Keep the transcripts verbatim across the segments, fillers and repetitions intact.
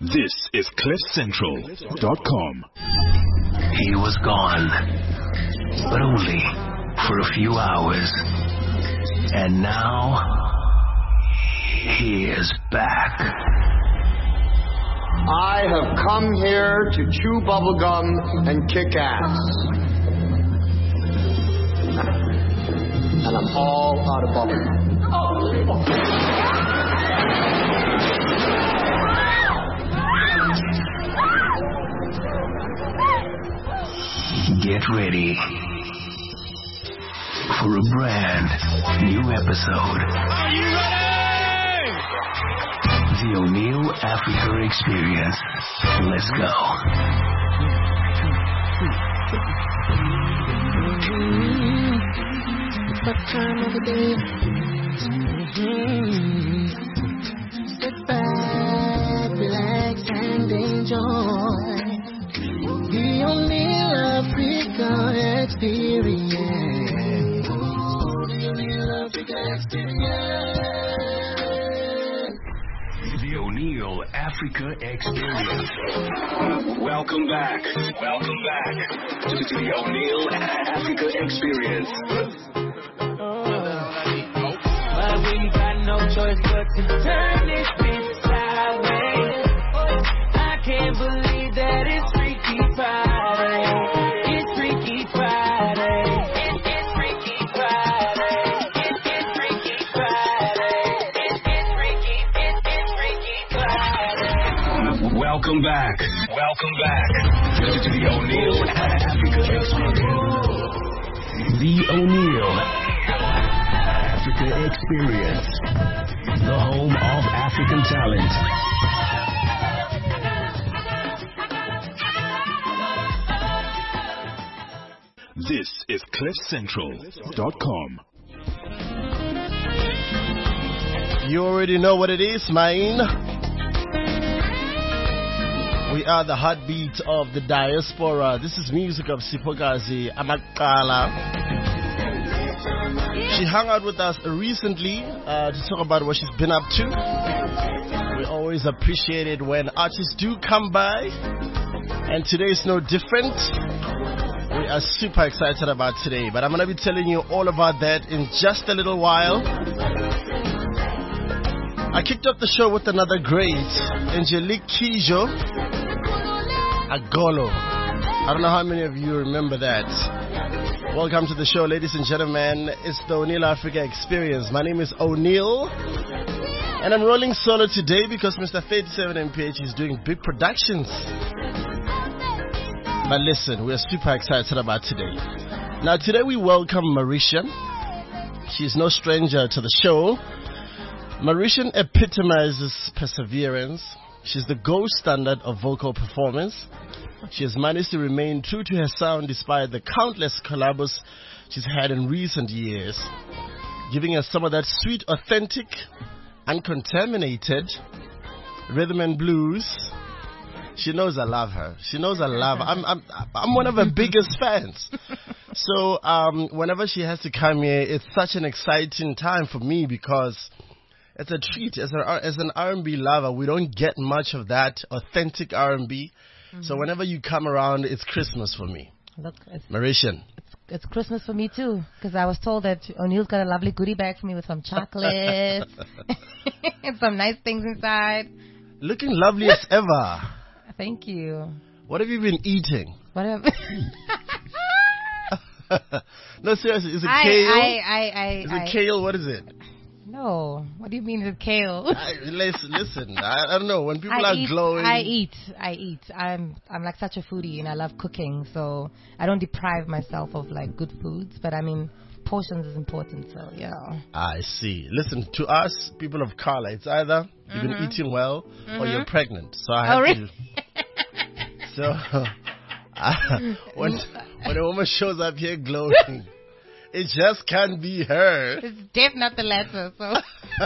This is cliff central dot com. He was gone, but only for a few hours. And now, he is back. I have come here to chew bubblegum and kick ass. And I'm all out of bubblegum. Oh. Get ready for a brand new episode. Are you ready? The O'Neill Africa Experience. Let's go. What time of the day? Sit back, relax, and enjoy the O'Neill Africa Experience. The O'Neill Africa Experience. The O'Neill Africa Experience. Welcome back. Welcome back to the O'Neill Africa Experience. But we got no choice but to turn this bitch sideways. I can't believe that it's Freaky Friday. It's Freaky Friday. It's, it's Freaky Friday. It's, it's Freaky Friday. It's, it's Freaky. It's, it's Freaky Friday. Welcome back. Welcome back to the O'Neill Africa Experience. The O'Neill Africa Experience. The home of African talent. This is cliff central dot com. You already know what it is, man. We are the heartbeat of the diaspora. This is music of Sipokazi Amakala. She hung out with us recently uh, to talk about what she's been up to. We always appreciate it when artists do come by, and today is no different. We are super excited about today, but I'm going to be telling you all about that in just a little while. I kicked off the show with another great, Angelique Kidjo, Agolo. I don't know how many of you remember that. Welcome to the show, ladies and gentlemen. It's the O'Neill Africa Experience. My name is O'Neill, and I'm rolling solo today because Mister thirty-seven M P H is doing big productions. But listen, we are super excited about today. Now, today we welcome Mauritian. She's no stranger to the show. Mauritian epitomizes perseverance. She's the gold standard of vocal performance. She has managed to remain true to her sound despite the countless collabs she's had in recent years, giving us some of that sweet, authentic, uncontaminated rhythm and blues. She knows I love her. She knows I love her. I'm, I'm, I'm one of her biggest fans. So um, whenever she has to come here, it's such an exciting time for me because it's a treat. As, a, as an R and B lover, we don't get much of that authentic R and B. Mm-hmm. So whenever you come around, it's Christmas for me. Look, it's, It's, Mauritian. it's Christmas for me too, because I was told that O'Neill's got a lovely goodie bag for me with some chocolates and some nice things inside. Looking lovely as ever. Thank you. What have you been eating? What have No, seriously, is it I, kale? I, I, I, is I, it kale? What is it? No. What do you mean it's kale? I, listen, listen I, I don't know. When people I are eat, glowing. I eat. I eat. I'm I'm like such a foodie and I love cooking, so I don't deprive myself of like good foods. But I mean, portions is important, so yeah. I see. Listen, to us, people of color, it's either you've Mm-hmm. been eating well Mm-hmm. or you're pregnant. So I have Oh, really? to. So I, when when a woman shows up here glowing, it just can't be her. It's definitely not the latter, so.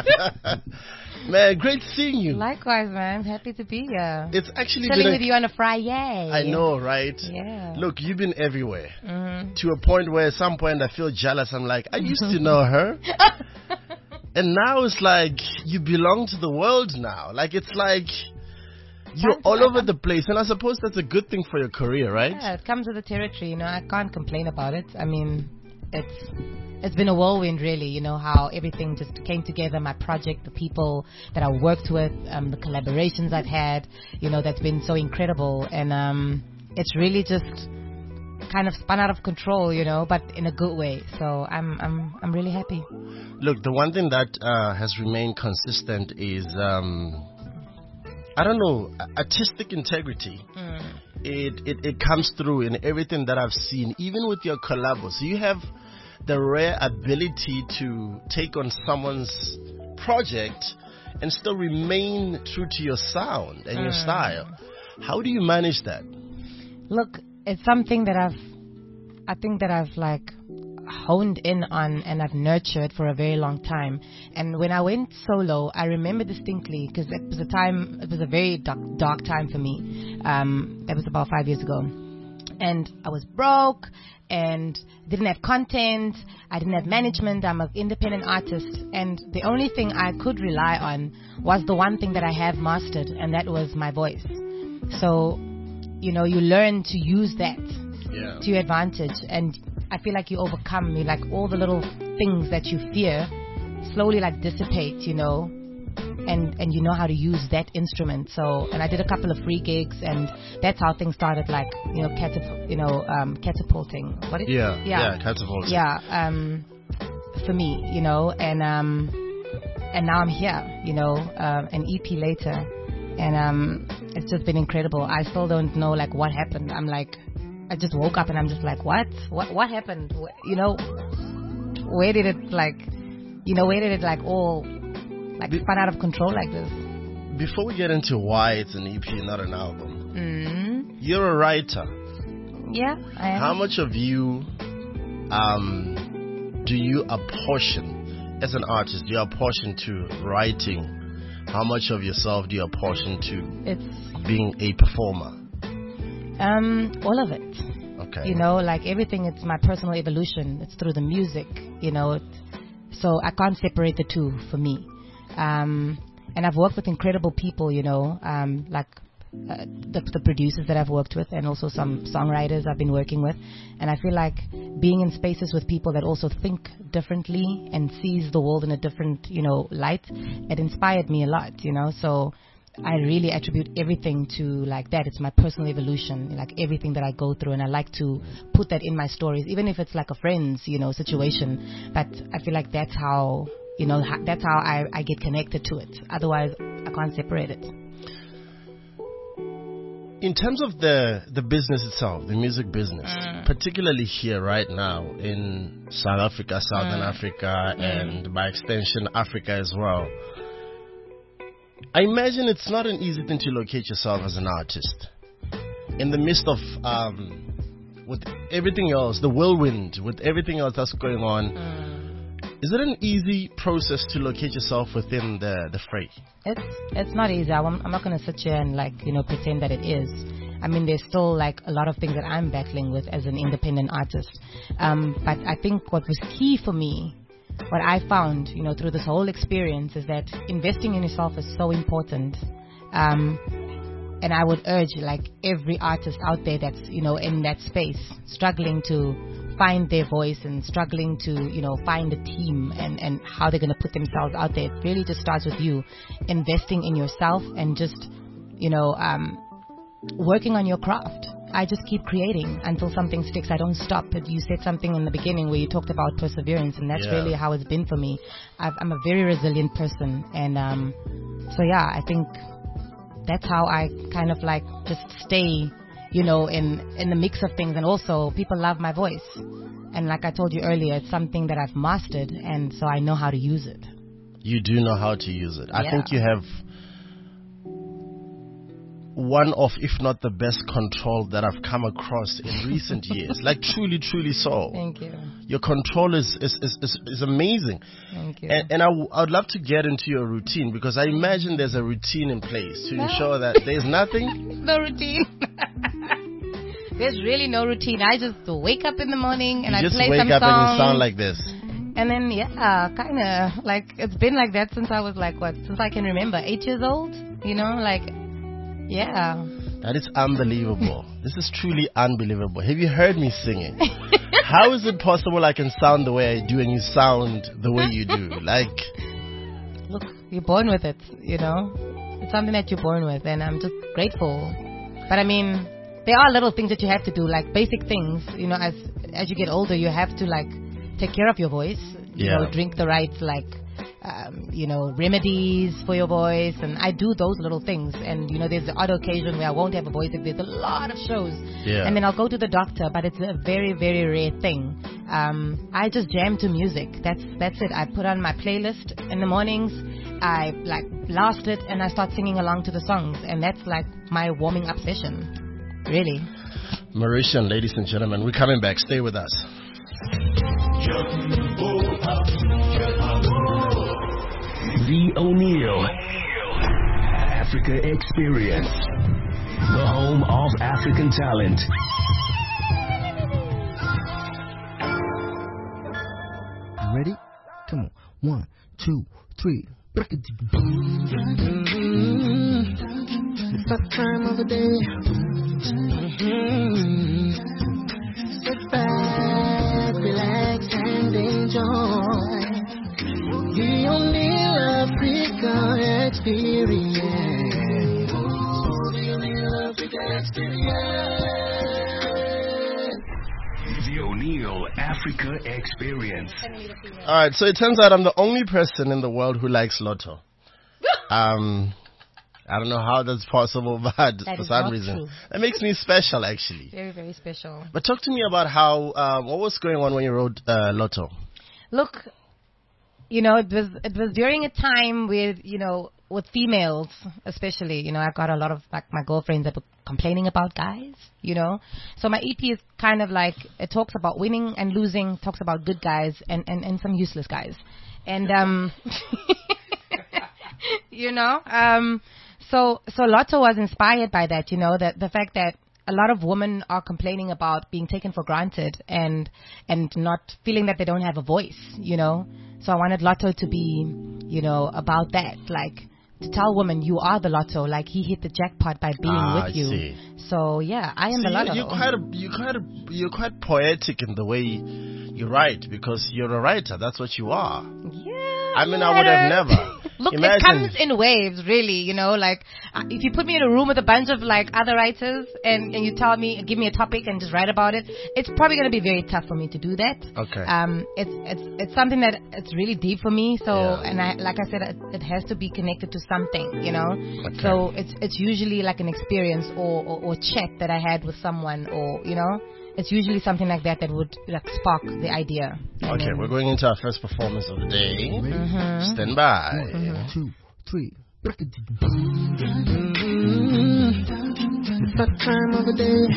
Man, great seeing you. Likewise, man. Happy to be here. It's actually Chilling been a, with you on a Friday. I know, right? Yeah. Look, you've been everywhere. Mm-hmm. To a point where at some point I feel jealous. I'm like, I used to know her. And now it's like you belong to the world now. Like, it's like You're Time to all back over up. the place, and I suppose that's a good thing for your career, right? Yeah, it comes with the territory. You know, I can't complain about it. I mean, it's it's been a whirlwind, really. You know how everything just came together. My project, the people that I worked with, um, the collaborations I've had. You know, that's been so incredible, and um, it's really just kind of spun out of control. You know, but in a good way. So I'm I'm I'm really happy. Look, the one thing that uh, has remained consistent is, um, I don't know, artistic integrity. Mm. It, it it comes through in everything that I've seen, even with your collabos. You have the rare ability to take on someone's project and still remain true to your sound and your Mm. style. How do you manage that? Look, it's something that I've, I think that I've like honed in on and I've nurtured for a very long time. And when I went solo, I remember distinctly because it was a time, it was a very dark, dark time for me. Um, that was about five years ago. And I was broke and didn't have content. I didn't have management. I'm an independent artist. And the only thing I could rely on was the one thing that I have mastered, and that was my voice. So, you know, you learn to use that Yeah. to your advantage, and I feel like you overcome me, like all the little things that you fear slowly like dissipate, you know, and and you know how to use that instrument. So, and I did a couple of free gigs, and that's how things started, like, you know, catap- you know, um, catapulting. What is Yeah, yeah, yeah, catapult. yeah, um, for me, you know, and um, and now I'm here, you know, um, an E P later, and um, it's just been incredible. I still don't know like what happened. I'm like, I just woke up and I'm just like, what, what, what happened? Wh- You know, where did it like, you know, where did it like all like Be- spun out of control like this? Before we get into why it's an E P, not an album, Mm, you're a writer. yeah, I am. How much of you um, do you apportion as an artist? Do you apportion to writing? How much of yourself do you apportion to It's being a performer? um all of it. Okay. You know, like everything, it's my personal evolution. It's through the music, you know. It, so I can't separate the two for me. Um, and I've worked with incredible people, you know, um, like uh, the, the producers that I've worked with, and also some songwriters I've been working with. And I feel like being in spaces with people that also think differently and sees the world in a different, you know, light, it inspired me a lot, you know. So I really attribute everything to like that. It's my personal evolution, like everything that I go through, and I like to put that in my stories, even if it's like a friend's, you know, situation. But I feel like that's how, you know, ha- that's how I, I get connected to it. Otherwise, I can't separate it. In terms of the the business itself, the music business, Mm. particularly here right now in South Africa, Southern Mm. Africa, Mm. and by extension Africa as well, I imagine it's not an easy thing to locate yourself as an artist in the midst of um, with everything else, the whirlwind, with everything else that's going on. Mm. Is it an easy process to locate yourself within the the fray? It's it's not easy. I'm, I'm not going to sit here and like, you know, pretend that it is. I mean, there's still like a lot of things that I'm battling with as an independent artist. Um, but I think what was key for me, what I found, you know, through this whole experience, is that investing in yourself is so important. Um, and I would urge like every artist out there that's, you know, in that space, struggling to find their voice and struggling to, you know, find a team and, and how they're going to put themselves out there. It really just starts with you investing in yourself and just, you know, um, working on your craft. I just keep creating until something sticks. I don't stop. But you said something in the beginning where you talked about perseverance, and that's Yeah. really how it's been for me. I've, I'm a very resilient person, and um, so yeah, I think that's how I kind of like just stay, you know, in in the mix of things. And also, people love my voice, and like I told you earlier, it's something that I've mastered, and so I know how to use it. You do know how to use it. I Yeah. think you have one of, if not the best control that I've come across in recent years. Like truly, truly so. Thank you. Your control is is, is, is, is amazing. Thank you. And, and I, w- I would love to get into your routine, because I imagine there's a routine in place to ensure that there's nothing. No routine. There's really no routine. I just wake up in the morning and You I just play wake some up songs. and you sound like this. And then, yeah, kind of, like, it's been like that since I was like, what, since I can remember, eight years old, you know, like, Yeah. That is unbelievable. This is truly unbelievable. Have you heard me singing? How is it possible I can sound the way I do and you sound the way you do? Like, look, you're born with it, you know. It's something that you're born with, and I'm just grateful. But I mean, there are little things that you have to do, like basic things. You know, as as you get older, you have to like take care of your voice. You Yeah. know, drink the right like. Um, you know, remedies for your voice, and I do those little things. And you know, there's the odd occasion where I won't have a voice if there's a lot of shows, Yeah. and then I'll go to the doctor. But it's a very, very rare thing. Um, I just jam to music. That's that's it. I put on my playlist in the mornings. I like blast it, and I start singing along to the songs, and that's like my warming up session. Really. Mauritian, ladies and gentlemen, we're coming back. Stay with us. The O'Neill Africa Experience, the home of African talent. You ready? Come on. One, two, three. It's that time of the day. Sit back, relax, and enjoy the O'Neill Africa Experience. The O'Neill Africa Experience. The O'Neill Africa Experience. All right, so it turns out I'm the only person in the world who likes Lotto. Um, I don't know how that's possible, but That for is some not reason, true. that makes me special, actually. Very, very special. But talk to me about how, um, what was going on when you wrote uh, Lotto? Look, you know, it was it was during a time with, you know, with females especially. You know, I got a lot of like my girlfriends that were complaining about guys, you know. So my E P is kind of like, it talks about winning and losing, talks about good guys and, and, and some useless guys. And, um, you know, um, so, so Lotto was inspired by that, you know, that the fact that a lot of women are complaining about being taken for granted and, and not feeling that they don't have a voice, you know. So I wanted Lotto to be, you know, about that, like, to tell women you are the Lotto, like he hit the jackpot by being Ah, with I you. see. So yeah, I am See, the Lotto. you, you're quite a, you're quite a, you're quite poetic in the way you write, because you're a writer. That's what you are. Yeah. I mean, I would have never. Look, Imagine. it comes in waves, really. You know, like uh, if you put me in a room with a bunch of like other writers, and, and you tell me, give me a topic and just write about it, it's probably going to be very tough for me to do that. Okay. Um, it's it's it's something that it's really deep for me. So, Yeah. and I like I said, it, it has to be connected to something. You know. Okay. So it's it's usually like an experience or, or or chat that I had with someone, or you know. It's usually something like that that would like spark the idea. Okay, And then- we're going into our first performance of the day. Mhm. Stand by. One, two, three. It's that time of the day.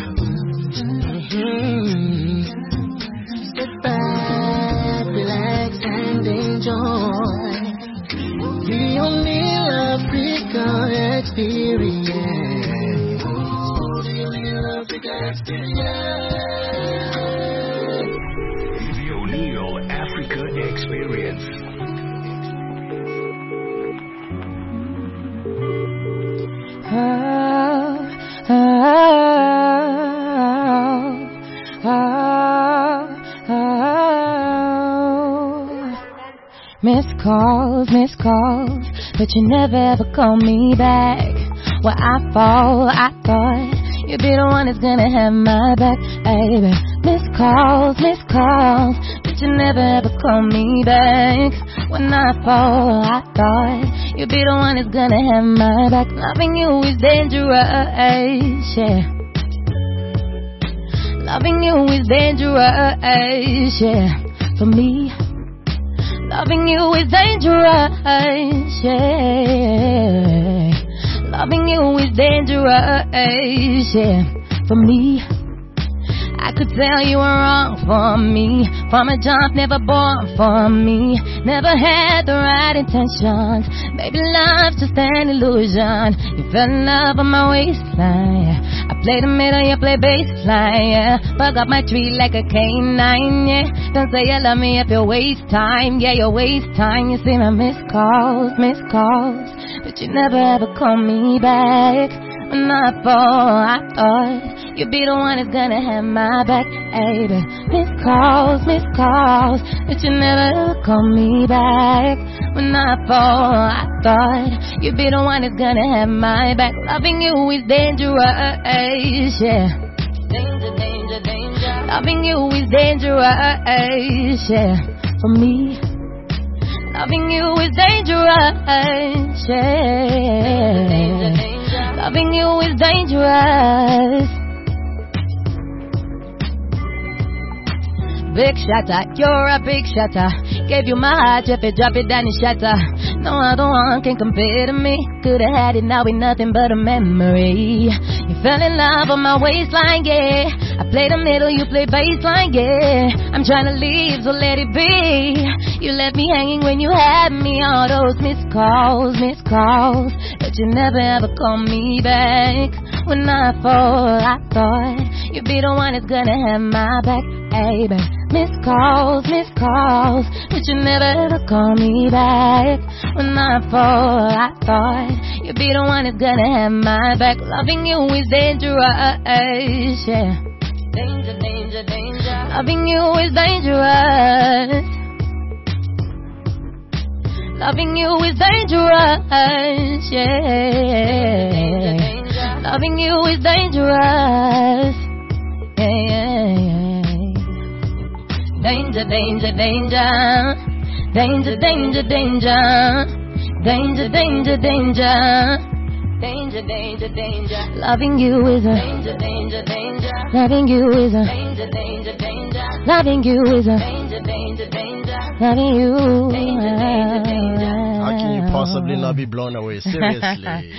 Sit back, relax, and enjoy the O'Neill Africa Experience. The O'Neill Africa Experience. The O'Neill Africa Experience. Oh, oh, oh, oh. Missed calls, missed calls, but you never ever call me back. Well, I fall, I thought you'd be the one that's gonna have my back, baby. Missed calls, missed calls, but you never ever call me back. When I fall, I thought you'd be the one that's gonna have my back. Loving you is dangerous, yeah. Loving you is dangerous, yeah. For me, loving you is dangerous, yeah. Loving you is dangerous, yeah. For me, I could tell you were wrong for me. From a jump, never born for me. Never had the right intentions. Maybe love's just an illusion. You fell in love on my waistline, yeah. I play the middle, you play bassline, yeah. Bug up my tree like a canine, yeah. Don't say you love me if you waste time, yeah, you waste time. You see my missed calls, missed calls, but you never ever call me back. When I fall, I thought you'd be the one that's gonna have my back, baby. Missed calls, missed calls, but you never ever call me back. When I fall, I thought you'd be the one that's gonna have my back. Loving you is dangerous, yeah. Danger, danger, danger. Loving you is dangerous, yeah. For me, loving you is dangerous, yeah. Danger, danger. Loving you is dangerous. Big shatter, you're a big shatter. Gave you my heart, drop it, drop it down and shatter. No other one can compare to me. Could've had it, now ain't nothing but a memory. You fell in love on my waistline, yeah. I play the middle, you play bassline, yeah. I'm trying to leave, so let it be. You left me hanging when you had me. All those missed calls, missed calls, but you never ever call me back. When I fall, I thought you'd be the one that's gonna have my back, baby. Missed calls, missed calls, but you never ever call me back. When I fall, I thought you'd be the one that's gonna have my back. Loving you is dangerous, yeah. Danger, danger, danger. Loving you is dangerous. Loving you is dangerous, yeah. Danger, danger. Loving you is dangerous, yeah, yeah, yeah. Danger, danger, danger. Danger, danger, danger. Danger, danger, danger. Danger, danger, danger. Loving you is a danger, danger, danger. Loving you is a danger, danger, danger. Loving you is a danger, danger, danger. Loving you. Danger, danger, danger. How can you possibly not be blown away? Seriously.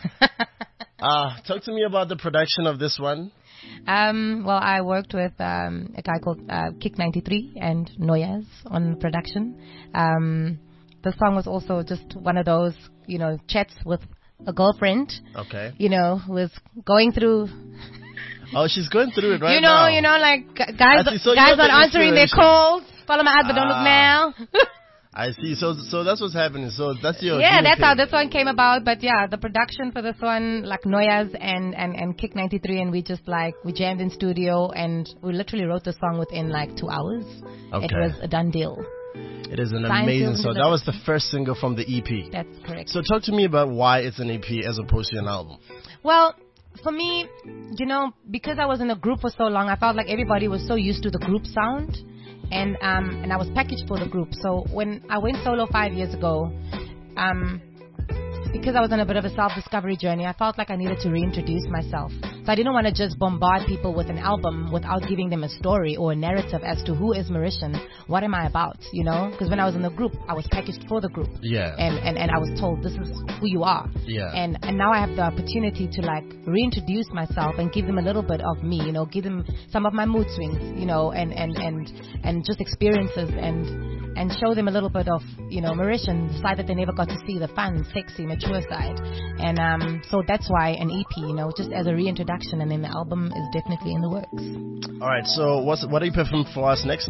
Ah, uh, talk to me about the production of this one. Um, well, I worked with um, a guy called uh, Kick ninety-three and Noyaz on production. Um, the song was also just one of those, you know, chats with a girlfriend. Okay. You know, who was going through. Oh, she's going through it right you know, now. You know, like guys, see, so guys not answering their calls. Follow my eyes, but don't look Ah. now. I see. So, so that's what's happening. So that's your. Yeah, that's thing. how this one came about. But yeah, the production for this one, like Noyaz and, and, and Kick ninety-three, and we just like, we jammed in studio and we literally wrote the song within like two hours. Okay. It was a done deal. It is an Science amazing Field song. That was the first single from the E P. That's correct. So talk to me about why it's an E P as opposed to an album. Well, for me, you know, because I was in a group for so long, I felt like everybody was so used to the group sound. And um and I was packaged for the group. So when I went solo five years ago, um because I was on a bit of a self-discovery journey, I felt like I needed to reintroduce myself. So I didn't want to just bombard people with an album without giving them a story or a narrative as to who is Mauritian, what am I about, you know? Because when I was in the group, I was packaged for the group. Yeah. And, and, and I was told, this is who you are. Yeah. And and now I have the opportunity to like reintroduce myself and give them a little bit of me, you know, give them some of my mood swings, you know, and, and, and, and just experiences and and show them a little bit of, you know, Mauritian, the side that they never got to see, the fun, sexy, mature side. And um, so that's why an E P, you know, just as a reintroduction, and then the album is definitely in the works. All right, so what's, what are you performing for us next?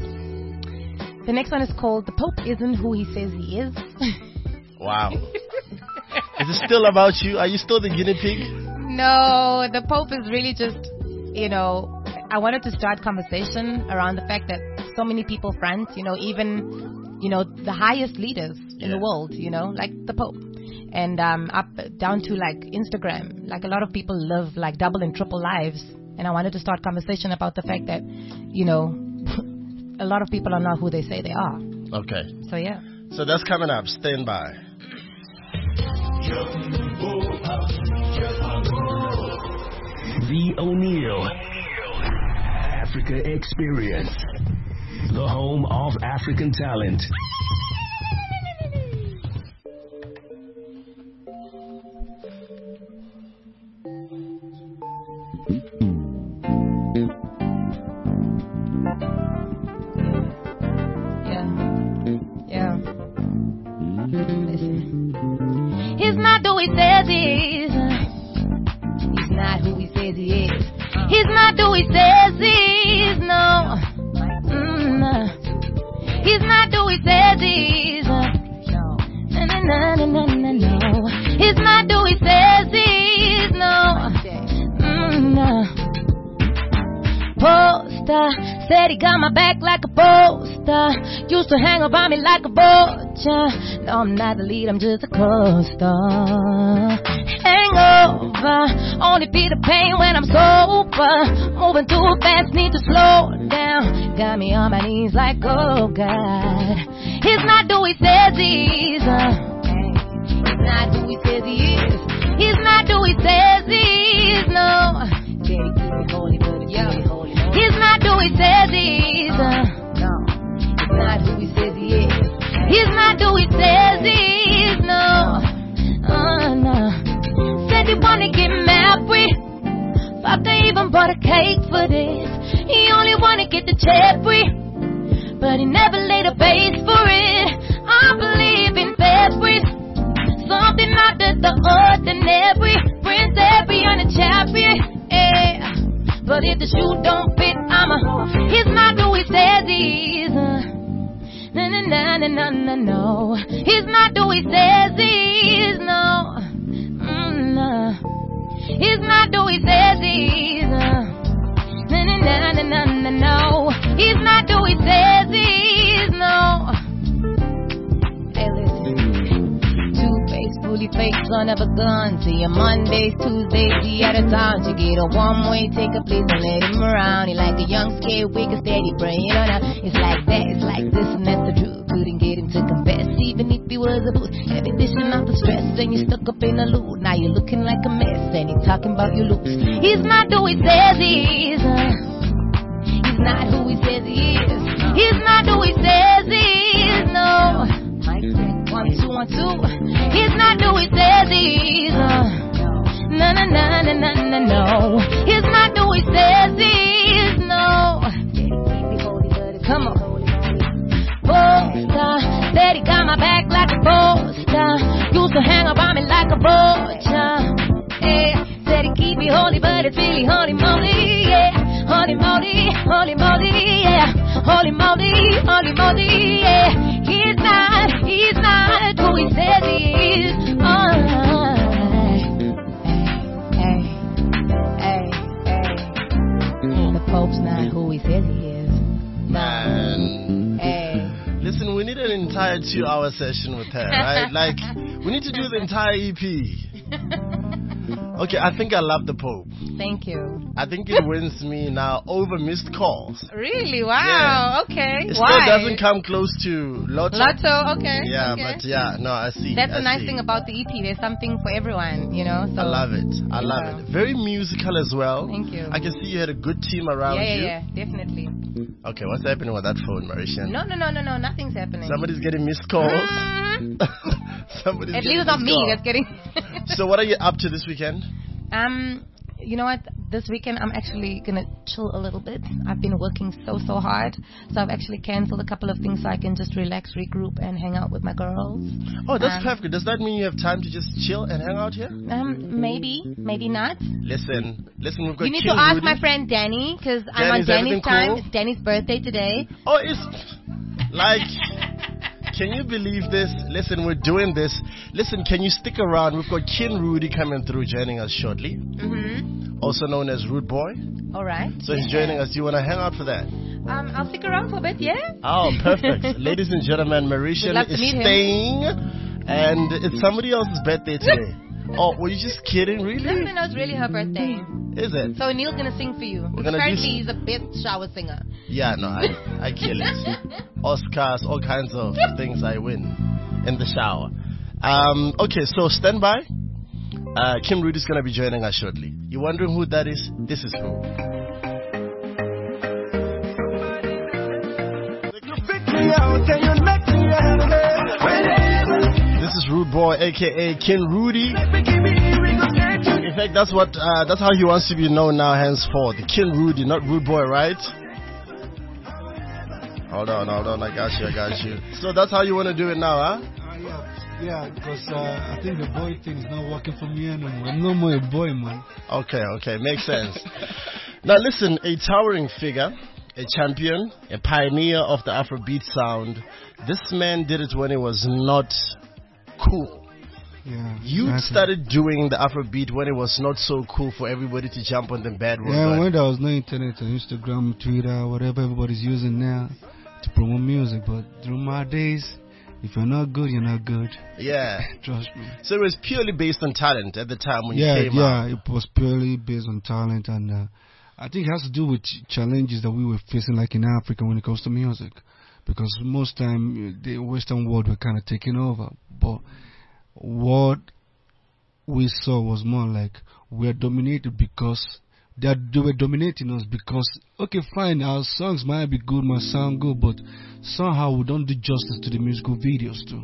The next one is called The Pope Isn't Who He Says He Is. Wow. Is it still about you? Are you still the guinea pig? No, the Pope is really just, you know, I wanted to start conversation around the fact that so many people front, you know, even, you know, the highest leaders in Yeah. the world, you know, like the Pope. And um, up down to like Instagram, like a lot of people live like double and triple lives. And I wanted to start conversation about the fact that, you know, a lot of people are not who they say they are. Okay. So yeah. So that's coming up. Stand by. The O'Neill Africa Experience, the home of African talent. Yeah. Yeah. Listen. He's not who he says he is. He's not who he says he is. He's not who he says he is. No. Mm, he's not who he says he is. No, no, no, no, no, no. He's not who he says he is. No. poster. Said he got my back like a poster. Used to hang around me like a vulture. No, I'm not the lead, I'm just a co-star. Hangover, only feel the pain when I'm sober. Moving too fast, need to slow down. Got me on my knees like, oh God. He's not who he says he is. He's not who he says he is. He's not who he says he is, no. He's not who he says he is. No. He's not who he says he is. He's not who he says he is, no. Oh, no. Said he wanna get married. Fuck, I even bought a cake for this. He only wanna get the cherry, but he never laid a base for it. I believe in fabric, something out of the ordinary. Prince Harry on a chariot, yeah. But if the shoe don't fit, I'm a. He's not who he says he is. Na na na na na na no. He's not who he says he is. No. Mm, no. He's not who he says he is. Na na na na na na no. He's not who he says he is. No. Hey, listen. Two-faced, fully fake, son of a gun. See you Mondays, Tuesdays, he out of town. To get a one-way ticket, please don't let him around. He like a young, scared, weak, and steady brain. Oh, no. It's like that, it's like this, and that's the truth. Couldn't get him to confess, even if he was a booth. Heavy dishing out the stress, and you stuck up in a loop. Now you're looking like a mess, and he talking about your loops. He's not who he says he is. He's not who he says he is. He's not who he says he is, no. One, two, one, two. He's not who he says he is. No, no, no, no, no, no, no. He's not who he says he is, no. Come on. Poster, said he got my back like a poster. Used to hang around me like a vulture. Yeah, said he keep me holy, but it's really holy moly, yeah. Holy moly, holy moly, yeah. Holy moly, holy moly, yeah. He's not, he's not who he says he is. Oh, hey, hey, hey, hey. The Pope's not who he says he is. Man. Hey. Listen, we need an entire two-hour session with her, right? Like, we need to do the entire E P. Okay, I think I love the Pope. Thank you. I think it wins me now over missed calls. Really? Wow. Yeah. Okay. It Why? still doesn't come close to Lotto. Lotto. Okay. Yeah, okay. but yeah, no, I see. That's I the nice see. thing about the E P. There's something for everyone, you know. So I love it. I love yeah. it. Very musical as well. Thank you. I can see you had a good team around yeah, yeah, you. yeah, definitely. Okay, what's happening with that phone, Marisha? No, no, no, no, no. Nothing's happening. Somebody's getting missed calls. Mm-hmm. Somebody's At getting least it's not missed me calls. that's getting. So what are you up to this weekend? Um, you know what? This weekend I'm actually gonna chill a little bit. I've been working so so hard, so I've actually cancelled a couple of things so I can just relax, regroup, and hang out with my girls. Oh, that's um, perfect. Does that mean you have time to just chill and hang out here? Um, maybe, maybe not. Listen, listen, we've got You need King to ask Rudy. my friend Danny, because I'm on Danny's Danny's everything time. cool? It's Danny's birthday today. Oh, it's like, can you believe this? Listen, we're doing this. Listen, can you stick around? We've got King Rudy coming through, joining us shortly. Mm-hmm. Also known as Rude Boy. All right. So he's joining us. Do you want to hang out for that? Um, I'll stick around for a bit, yeah? Oh, perfect. Ladies and gentlemen, Would Marisha love to is meet him. staying, and it's somebody else's birthday today. Oh, were you just kidding? No, Really? no, no, it's really her birthday. Is it? So Neil's gonna sing for you. We're gonna Apparently do- he's a best shower singer. Yeah, no, I, I kill it. Oscars, all kinds of things I win in the shower. Um, okay, so stand by. Uh, Kim Rudy's going to be joining us shortly. You wondering who that is? This is who. This is Rude Boy, aka King Rudy. In fact, that's what uh, that's how he wants to be known now henceforth. King Rudy, not Rude Boy, right? Hold on, hold on, I got you, I got you. So that's how you want to do it now, huh? Uh, yeah, yeah, because uh, I think the boy thing is not working for me anymore. I'm no more a boy, man. Okay, okay, makes sense. Now listen, a towering figure, a champion, a pioneer of the Afrobeat sound. This man did it when it was not cool. Yeah. You exactly. started doing the Afrobeat when it was not so cool for everybody to jump on the bandwagon. Yeah, when there was no internet, or Instagram, Twitter, whatever everybody's using now to promote music. But through my days, if you're not good, you're not good. Yeah. Trust me. So it was purely based on talent at the time when yeah, you came yeah, out. Yeah, it was purely based on talent, and uh, I think it has to do with ch- challenges that we were facing, like in Africa, when it comes to music. Because most time the Western world were kind of taking over, but what we saw was more like we are dominated because they, are, they were dominating us because, okay, fine, our songs might be good, might sound good, but somehow we don't do justice to the musical videos too.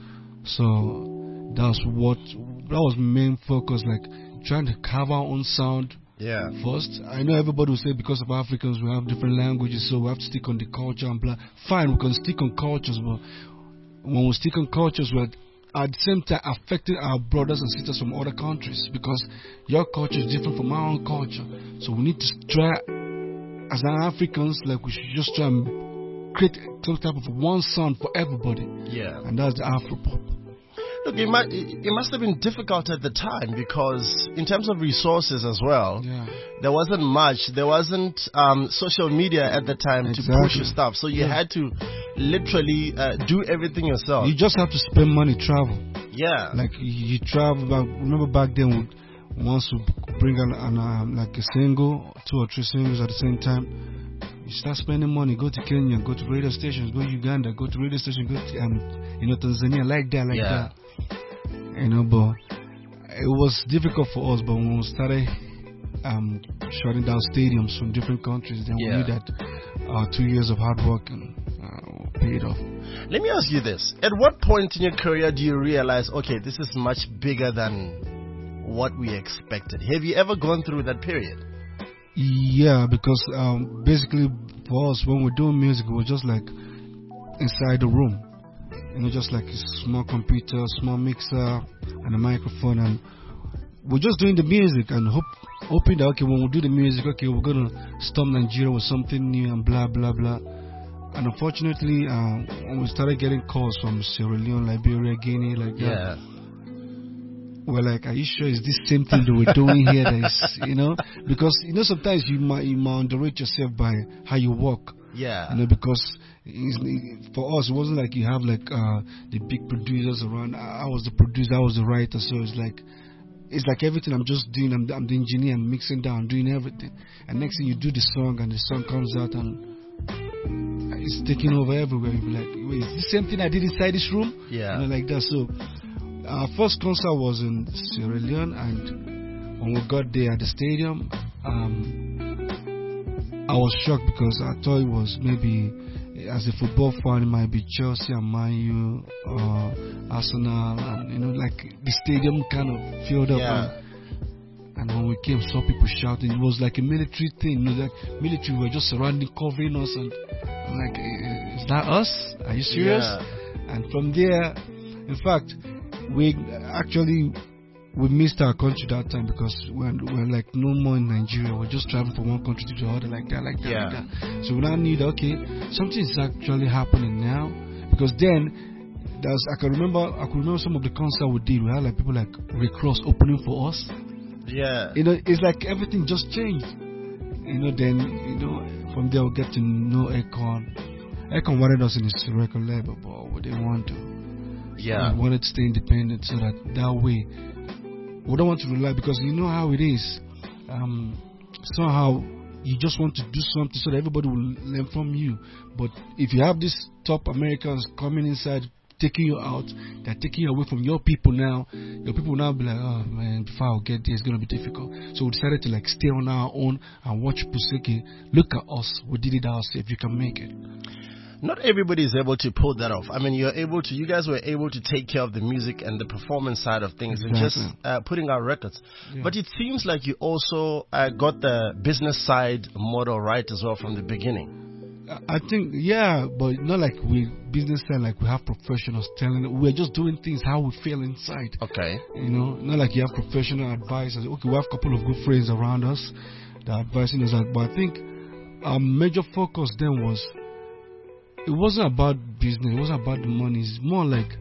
So that's what, that was main focus, like trying to carve our own sound. Yeah. First, I know everybody will say because of Africans we have different languages, so we have to stick on the culture and blah. Fine, we can stick on cultures, but when we stick on cultures, we're at the same time affecting our brothers and sisters from other countries because your culture is different from our own culture. So we need to try, as Africans, like we should just try and create some type of one sound for everybody. Yeah. And that's the Afropop. Look, it, might, it must have been difficult at the time because in terms of resources as well, yeah. there wasn't much. There wasn't um, social media at the time exactly. to push your stuff. So you yeah. had to literally uh, do everything yourself. You just have to spend money, travel. Yeah. Like you, you travel. Back, remember back then, we, once we bring an, an um, like a single, two or three singles at the same time, you start spending money. Go to Kenya, go to radio stations, go to Uganda, go to radio stations, go to um, you know, Tanzania, like that, like yeah. that. You know, but it was difficult for us. But when we started um, shutting down stadiums from different countries, then yeah. we knew that our two years of hard work and, uh, paid off. Let me ask you this: at what point in your career do you realize, okay, this is much bigger than what we expected? Have you ever gone through that period? Yeah, because um, basically for us, when we're doing music, we're just like inside the room. You know, just like a small computer, small mixer, and a microphone, and we're just doing the music and hope, hoping that, okay, when we do the music, okay, we're gonna storm Nigeria with something new and blah blah blah. And unfortunately, uh, when we started getting calls from Sierra Leone, Liberia, Guinea, like that, yeah. we're like, are you sure it's this same thing that we're doing here? That is, you know, because you know sometimes you might you might underrate yourself by how you walk. Yeah. You know, because it's, for us, it wasn't like you have like uh, the big producers around. I, I was the producer, I was the writer, so it's like it's like everything I'm just doing. I'm, I'm the engineer, I'm mixing down, doing everything. And next thing you do the song, and the song comes out, and it's taking over everywhere. You'll be like, wait, is this the same thing I did inside this room? Yeah. You know, like that. So our first concert was in Sierra Leone, and when we got there at the stadium, um, I was shocked because I thought it was maybe, as a football fan, it might be Chelsea and Man U, uh, Arsenal, and you know, like the stadium kind of filled up. Yeah. And, and when we came, saw people shouting. It was like a military thing. You know, like military were just surrounding, covering us, and I'm like, is that us? Are you serious? Yeah. And from there, in fact, we actually. We missed our country that time because we're, we're like no more in Nigeria. We're just traveling from one country to the other, like that, like that, yeah. like that. So we now knew that, okay, something is actually happening now. Because then, there's, I can remember, I can remember some of the concerts we did. We had like people like Rick Ross opening for us. Yeah. You know, it's like everything just changed. You know, then, you know, from there we get to know Akon. Akon wanted us in his record label, but we didn't want to. Yeah. We wanted to stay independent so that that way, we don't want to rely, because you know how it is. Um, somehow you just want to do something so that everybody will learn from you. But if you have these top Americans coming inside, taking you out, they're taking you away from your people now. Your people will now be like, oh man, before I get there, it's going to be difficult. So we decided to like stay on our own and watch people say, okay, look at us, we did it ourselves, you can make it. Not everybody is able to pull that off. I mean, you're able to, you guys were able to take care of the music and the performance side of things, exactly. and just uh, putting out records. Yeah. But it seems like you also uh, got the business side model right as well from the beginning. I think, yeah, but not like we business side, like we have professionals telling, we're just doing things how we feel inside. Okay. You know, not like you have professional advisors. Okay, we have a couple of good friends around us that are advising us, but I think our major focus then was, it wasn't about business, it wasn't about the money. It's more like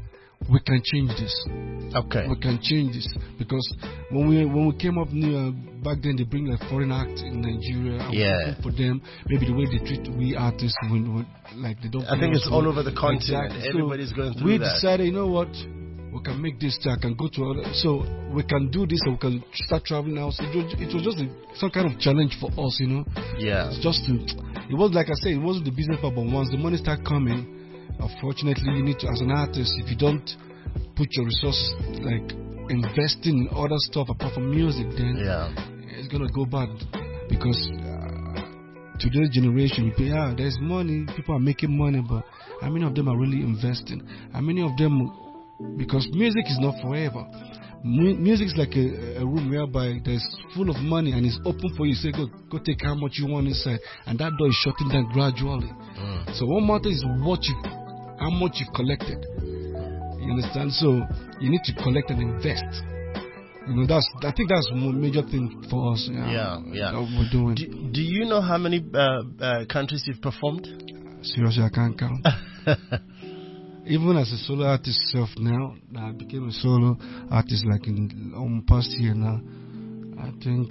we can change this. Okay. We can change this because when we when we came up new uh, back then, they bring like foreign acts in Nigeria. And Yeah. we for them, maybe the way they treat we artists, when, when like they don't. I think pay it's us all well. over the continent. Exactly. Everybody's so going through we that. decided, you know what, we can make this. I can go to other, so we can do this, and we can start traveling now. So it was, it was just a, some kind of challenge for us, you know. Yeah. It's just to, it was like I said, it wasn't the business part, but once the money start coming, unfortunately, you need to, as an artist, if you don't put your resources like investing in other stuff apart from music, then Yeah. it's gonna go bad because uh, today's generation, you pay, ah, there's money, people are making money, but how many of them are really investing? How many of them, because music is not forever. Mu- music is like a, a room whereby there's full of money and it's open for you. Say, go, go take how much you want inside, and that door is shutting down gradually. Mm. So what matters is what you, how much you've collected. You understand? So you need to collect and invest. You know, that's, I think that's one major thing for us. Yeah, Yeah, yeah. That we're doing. Do, do you know how many uh, uh, countries you've performed? Seriously, I can't count. Even as a solo artist self now, I became a solo artist like in um, past year now. I think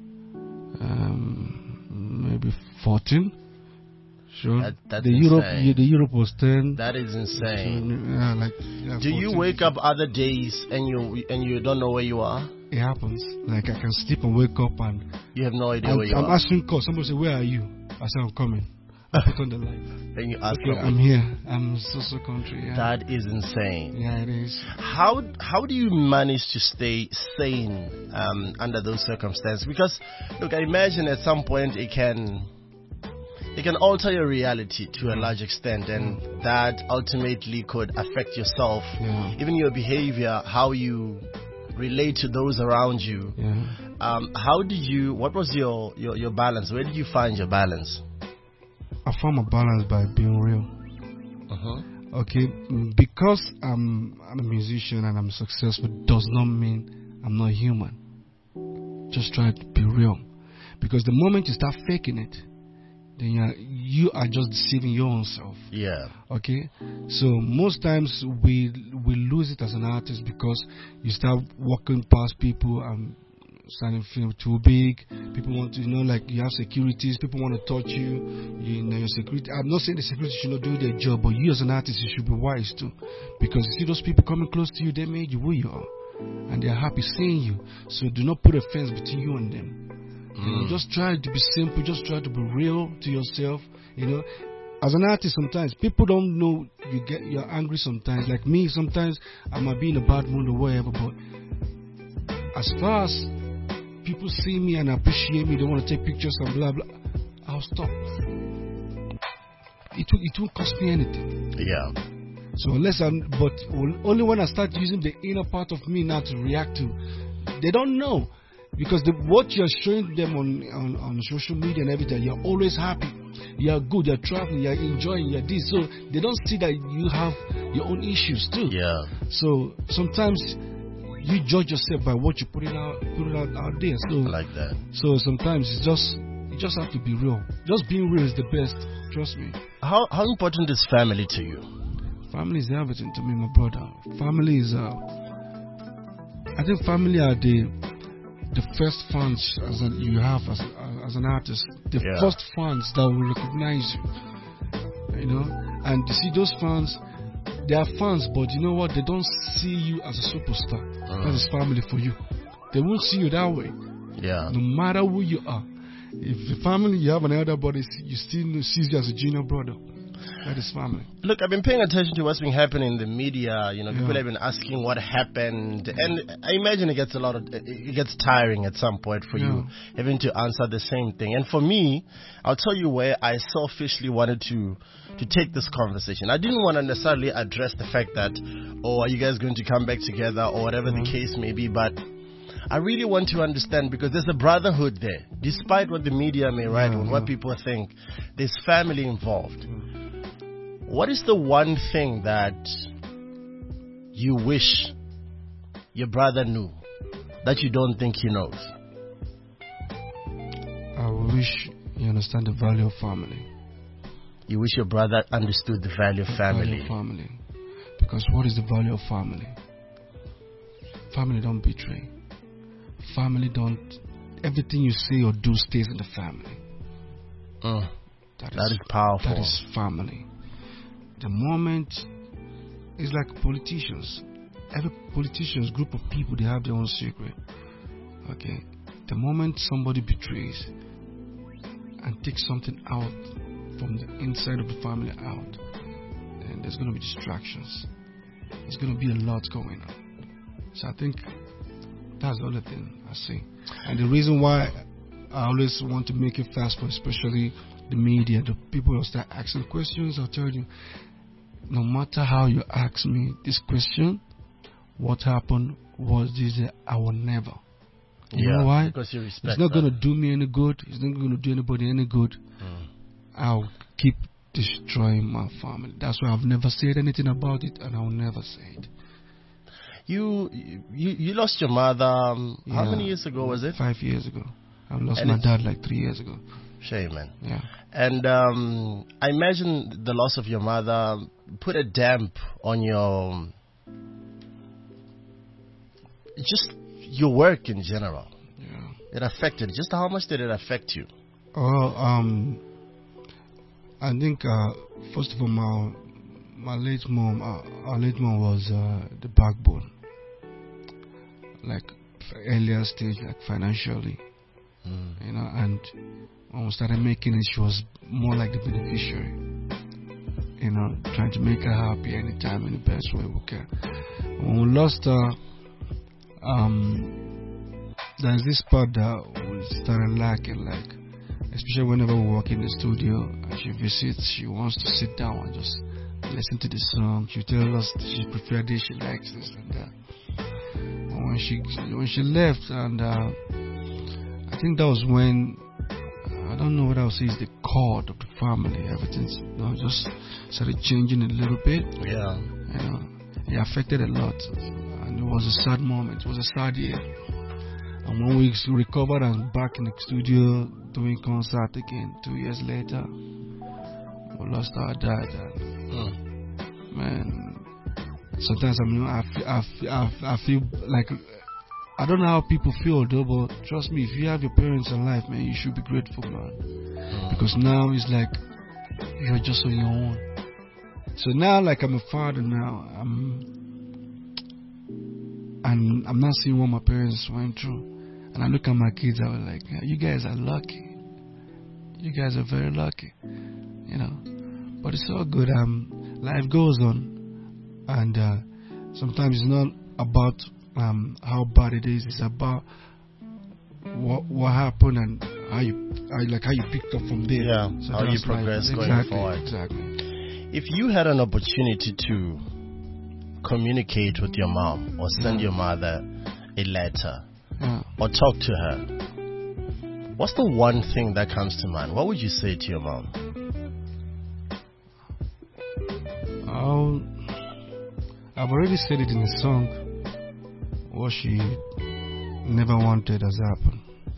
um, maybe fourteen. Sure. That- that's the Europe, insane. yeah, the Europe was ten. That is insane. Yeah, like yeah, Do you fourteen. wake up other days and you and you don't know where you are? It happens. Like I can sleep and wake up and You have no idea I'm, where you I'm are. asking call. Somebody say, "Where are you?" I say, "I'm coming." I put on the light. Then you ask Okay, them. I'm here. I'm so so country. Yeah. That is insane. yeah, it is. How how do you manage to stay sane um, under those circumstances? Because look, I imagine at some point it can it can alter your reality to a large extent, and that ultimately could affect yourself, Yeah. even your behavior, how you relate to those around you. Yeah. Um, how did you? What was your, your your balance? Where did you find your balance? I found my balance by being real. Uh-huh. Okay, mm, because I'm, I'm a musician and I'm successful does not mean I'm not human. Just try to be real. Because the moment you start faking it, then you are, you are just deceiving your own self. Yeah. Okay, so most times we we lose it as an artist because you start walking past people and starting to feel too big. People want to, you know, like you have securities. People want to touch you. You know, your security. I'm not saying the security should not do their job, but you as an artist, you should be wise too, because you see those people coming close to you. They made you who you are, and they are happy seeing you. So do not put a fence between you and them. You know, just try to be simple. Just try to be real to yourself. You know, as an artist, sometimes people don't know you get you're angry. Sometimes, like me, sometimes I might be in a bad mood or whatever. But as far as people see me and appreciate me, they want to take pictures and blah blah, I'll stop. It will, it won't cost me anything. Yeah. So unless I, but only when I start using the inner part of me now to react to, they don't know. Because the, what you're showing them on, on, on social media and everything, you're always happy, you're good, you're traveling, you're enjoying, you're this. So they don't see that you have your own issues too. Yeah. So sometimes you judge yourself by what you put it out, put it out, out there. So I like that. So sometimes it's just you just have to be real. Just being real is the best. Trust me. How how important is family to you? Family is everything to me, my brother. Family is. Uh, I think family are the the first fans as an, you have as as an artist. The Yeah. first fans that will recognize you. You know, and you see those fans. They are fans, but you know what? They don't see you as a superstar. Uh. That is family for you. They won't see you that way. Yeah. No matter who you are. If the family, you have an elder brother, you still sees you as a junior brother. That is family. Look, I've been paying attention to what's been happening in the media. You know, people Yeah. have been asking what happened, and I imagine it gets a lot of it gets tiring at some point for you having to answer the same thing. And for me, I'll tell you where I selfishly wanted to to take this conversation. I didn't want to necessarily address the fact that, oh, are you guys going to come back together or whatever the case may be, but I really want to understand, because there's a brotherhood there. Despite what the media may write and what people think, there's family involved. What is the one thing that you wish your brother knew that you don't think he knows? I wish you understand the value of family. You wish your brother understood the value of family. Value of family. Because what is the value of family? Family don't betray. Family don't. Everything you say or do stays in the family. Mm. That, that is, is powerful. That is family. The moment it's like politicians. Every politician's group of people, they have their own secret. Okay. The moment somebody betrays and takes something out from the inside of the family out, then there's going to be distractions. There's going to be a lot going on. So I think that's the other thing I see. And the reason why I always want to make it fast for especially the media, the people who start asking questions, I'll tell you, no matter how you ask me this question, what happened was this, I will never. You yeah, know why? Because you respect It's not that. going to do me any good. It's not going to do anybody any good. Mm. I'll keep destroying my family. That's why I've never said anything about it, and I'll never say it. You you you lost your mother. Um, Yeah, how many years ago was it? Five years ago. I lost And my it's- dad like three years ago. Shame, man. Yeah. And um, I imagine the loss of your mother put a damp on your just your work in general. Yeah. It affected. Just how much did it affect you? Well, um, I think uh, first of all, my my late mom, uh, our late mom was uh, the backbone. Like earlier stage, like financially, Mm. you know, and when we started making it, she was more like the beneficiary. You know, trying to make her happy anytime in the best way we can. When we lost her, um, there's this part that we started lacking, like, especially whenever we walk in the studio and she visits, she wants to sit down and just listen to the song. She tells us she prefers this, she likes this and that. And when she when she left, and uh, I think that was when, I don't know what I would say is the cord of the family. Everything's, you know, just started changing a little bit. Yeah. You know, it affected a lot, and it was a sad moment. It was a sad year. And when we recovered and back in the studio doing concert again, two years later, we lost our dad. And Mm. man, sometimes I mean, I feel, I, feel, I, feel, I feel like, I don't know how people feel though, but trust me, if you have your parents alive, man, you should be grateful, man. Mm. Because now it's like you're just on your own. So now, like, I'm a father now, I'm, and I'm not seeing what my parents went through. And I look at my kids, I was like, you guys are lucky. You guys are very lucky, you know. But it's all good. Um, life goes on, and uh, sometimes it's not about um how bad it is. It's about what what happened and how you how, like how you picked up from there. Yeah, So how you that's life. progress going Exactly, forward. Exactly. If you had an opportunity to communicate with your mom or send Yeah. your mother a letter Yeah. or talk to her, what's the one thing that comes to mind? What would you say to your mom? I'll, I've already said it in the song. What she never wanted has happened.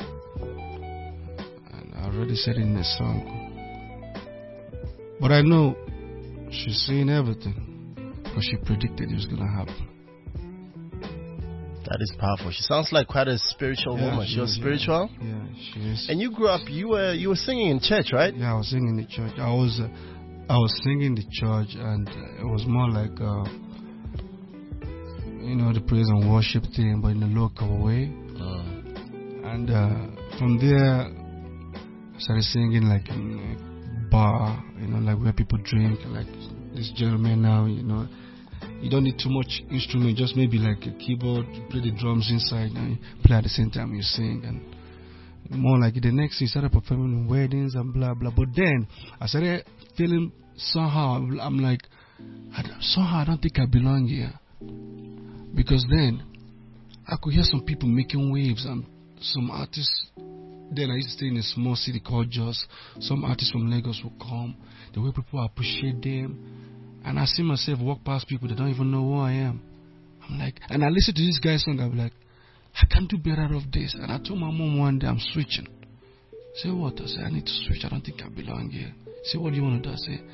And I already said it in the song. But I know she's saying everything because she predicted it was going to happen. That is powerful. She sounds like quite a spiritual Yeah, woman. she She was is, yeah. spiritual. Yeah, she is. And you grew up. You were you were singing in church, right? Yeah, I was singing in the church. I was uh, I was singing in the church, and uh, it was more like uh, you know, the praise and worship thing, but in a local way. Mm. And uh, from there, I started singing like in a bar, you know, like where people drink, like this gentleman now, you know. You don't need too much instrument, just maybe like a keyboard, you play the drums inside, and you play at the same time you sing. And more like the next thing, started performing in weddings and blah blah. But then I started feeling somehow, I'm like, I don't- somehow I don't think I belong here. Because then I could hear some people making waves and some artists. Then I used to stay in a small city called Jos. Some artists from Lagos would come. The way people appreciate them. And I see myself walk past people that don't even know who I am. I'm like, and I listen to this guy's song, I'm like, I can't do better of this. And I told my mom one day I'm switching. Say what? I say, I need to switch. I don't think I belong here. Say, what do you want to do? I say,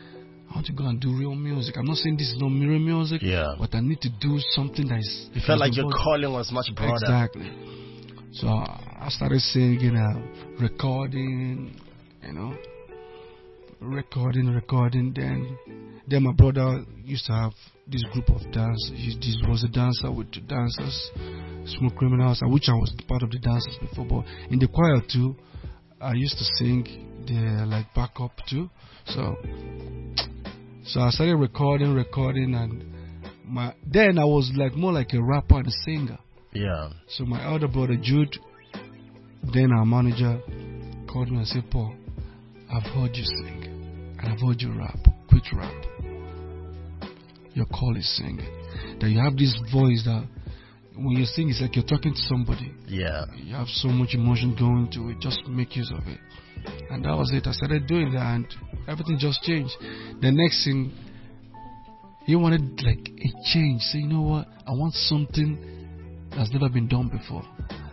I want to go and do real music. I'm not saying this is not mirror music, Yeah. but I need to do something that is. You felt like your more- calling was much broader. Exactly. So I started singing, uh, recording, you know, recording, recording. Then, then my brother used to have this group of dancers. He this was a dancer with two dancers, Smooth Criminals, which I was part of the dancers before. But in the choir too, I used to sing the like backup too. So, so I started recording, recording, and my then I was like more like a rapper and a singer. Yeah. So my elder brother Jude, then our manager, called me and said, Paul, I've heard you sing, and I've heard you rap, quit rap. Your call is singing. That you have this voice that when you sing, it's like you're talking to somebody. Yeah. You have so much emotion going to it, just make use of it. And that was it. I started doing that, and everything just changed. The next thing, he wanted like a change. So you know what? I want something that's never been done before.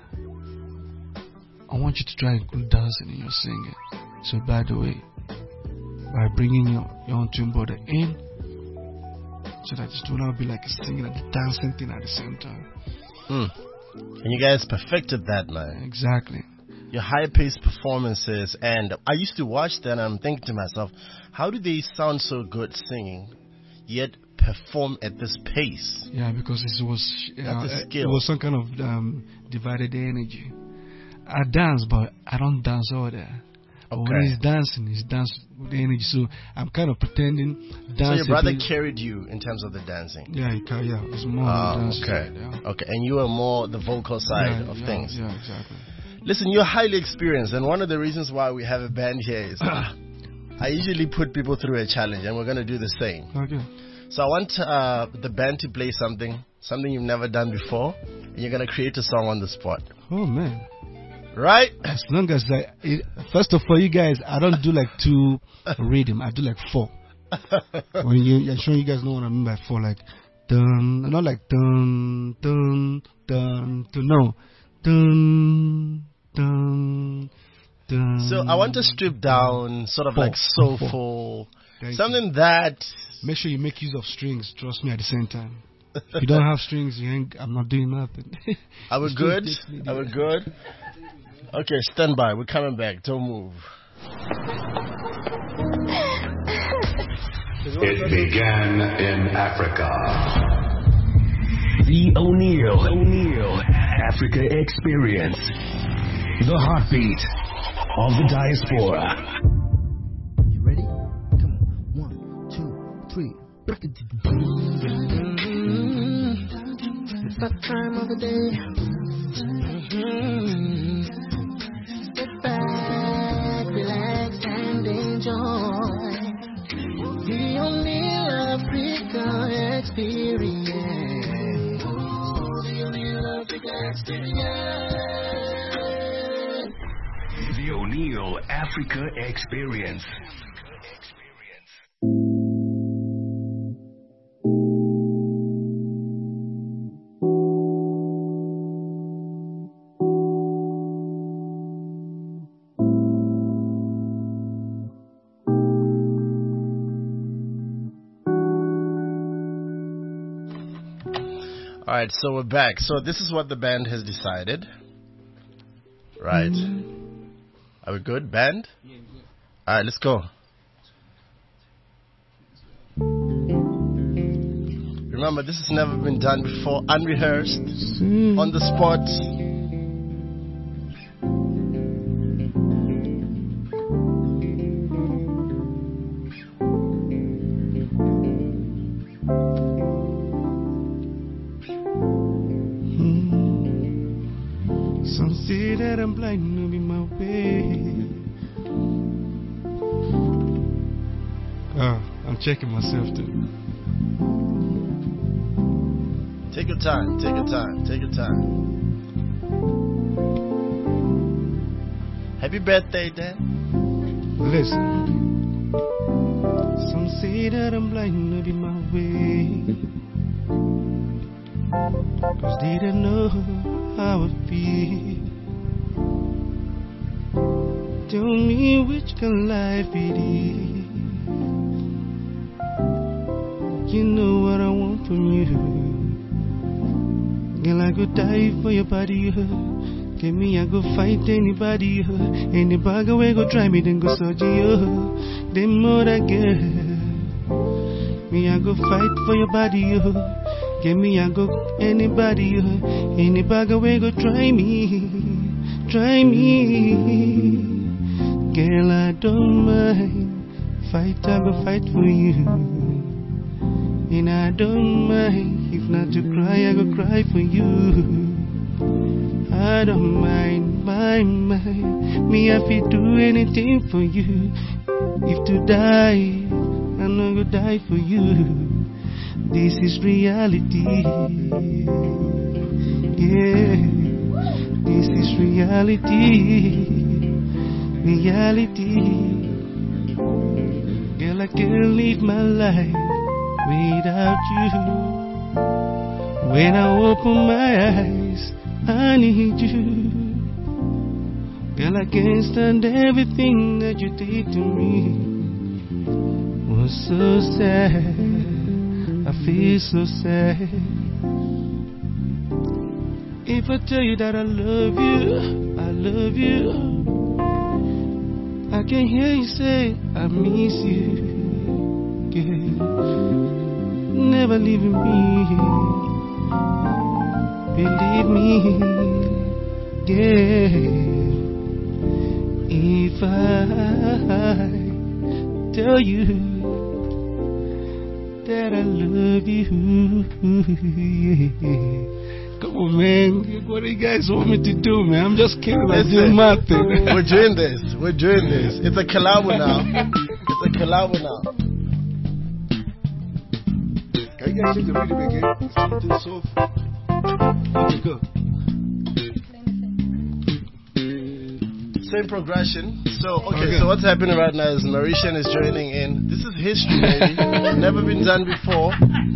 I want you to try include dancing in your singing. So by the way, by bringing your, your own twin brother in, so that it will not be like a singing and a dancing thing at the same time. Mm. And you guys perfected that, man. Exactly. Your high-paced performances, and I used to watch that and I'm thinking to myself, how do they sound so good singing, yet perform at this pace? Yeah, because it was uh, That's a skill. It was some kind of um, divided energy. I dance, but I don't dance all that. But when Okay. he's dancing, he's dancing with the energy. So I'm kind of pretending dancing. So your brother but- carried you in terms of the dancing? Yeah, he ca- yeah, it's more Ah, on the dance okay. side, yeah. Okay, and you were more the vocal side Yeah, of yeah, things. Yeah, exactly. Listen, you're highly experienced, and one of the reasons why we have a band here is I usually put people through a challenge, and we're going to do the same. Okay. So I want uh, the band to play something, something you've never done before, and you're going to create a song on the spot. Oh man. Right? As long as I, it, first of all, you guys, I don't do like two rhythm. I do like four. When you, I'm sure you guys know what I mean by four, like dun, not like dun dun dun dun. No, dun dun dun. So I want to strip down sort of Four. like soulful, Thank something that... Make sure you make use of strings. Trust me, at the same time. If you don't have strings, you ain't. I'm not doing nothing. Are we Strings good? gets me Are we there. good? Okay, stand by. We're coming back. Don't move. It began in Africa. The O'Neill O'Neill Africa Experience. The heartbeat of the diaspora. You ready? Come on. One, two, three. It's that time of the day. Sit back, relax, and enjoy the O'Neill Africa Experience. The O'Neill Africa Experience. The O'Neill Africa Experience. All right, so we're back. So this is what the band has decided. Right. Are we good, band? All right, let's go. Remember, this has never been done before, unrehearsed, on the spot. Some say that I'm blind, no be my way. Ah, I'm checking myself too. Take your time, take your time, take your time. Happy birthday, Dan. Listen. Some say that I'm blind, no be my way. Cause they don't know how I feel. Tell me which kind of life it is. You know what I want from you. Girl, I could die for your body. Give me, I go fight anybody. Anybody go go try me, then go search you. Them more that girl. Me, I go fight for your body. Give me, I go anybody. Anybody go go try me. Try me. Girl, I don't mind. Fight, I go fight for you. And I don't mind. If not to cry, I go cry for you. I don't mind, mind, mind. Me, I feel do anything for you. If to die, I'm not gonna die for you. This is reality. Yeah, this is reality. Reality. Girl, I can't live my life without you. When I open my eyes, I need you. Girl, I can't stand everything that you did to me. Was so sad. I feel so sad. If I tell you that I love you, I love you. I can hear you say I miss you. Yeah. Never leaving me. Believe me, yeah. If I tell you that I love you, yeah. Come on, man. What do you guys want me to do, man? I'm just kidding. I do my thing. We're doing this. We're doing this. It's a collab now. It's a collab now. Can you guys change the rhythm again? Instead of this soft. Okay, go. Same progression. So, okay, Okay. so what's happening right now is Mauritian is joining in. This is history, baby. Never been done before.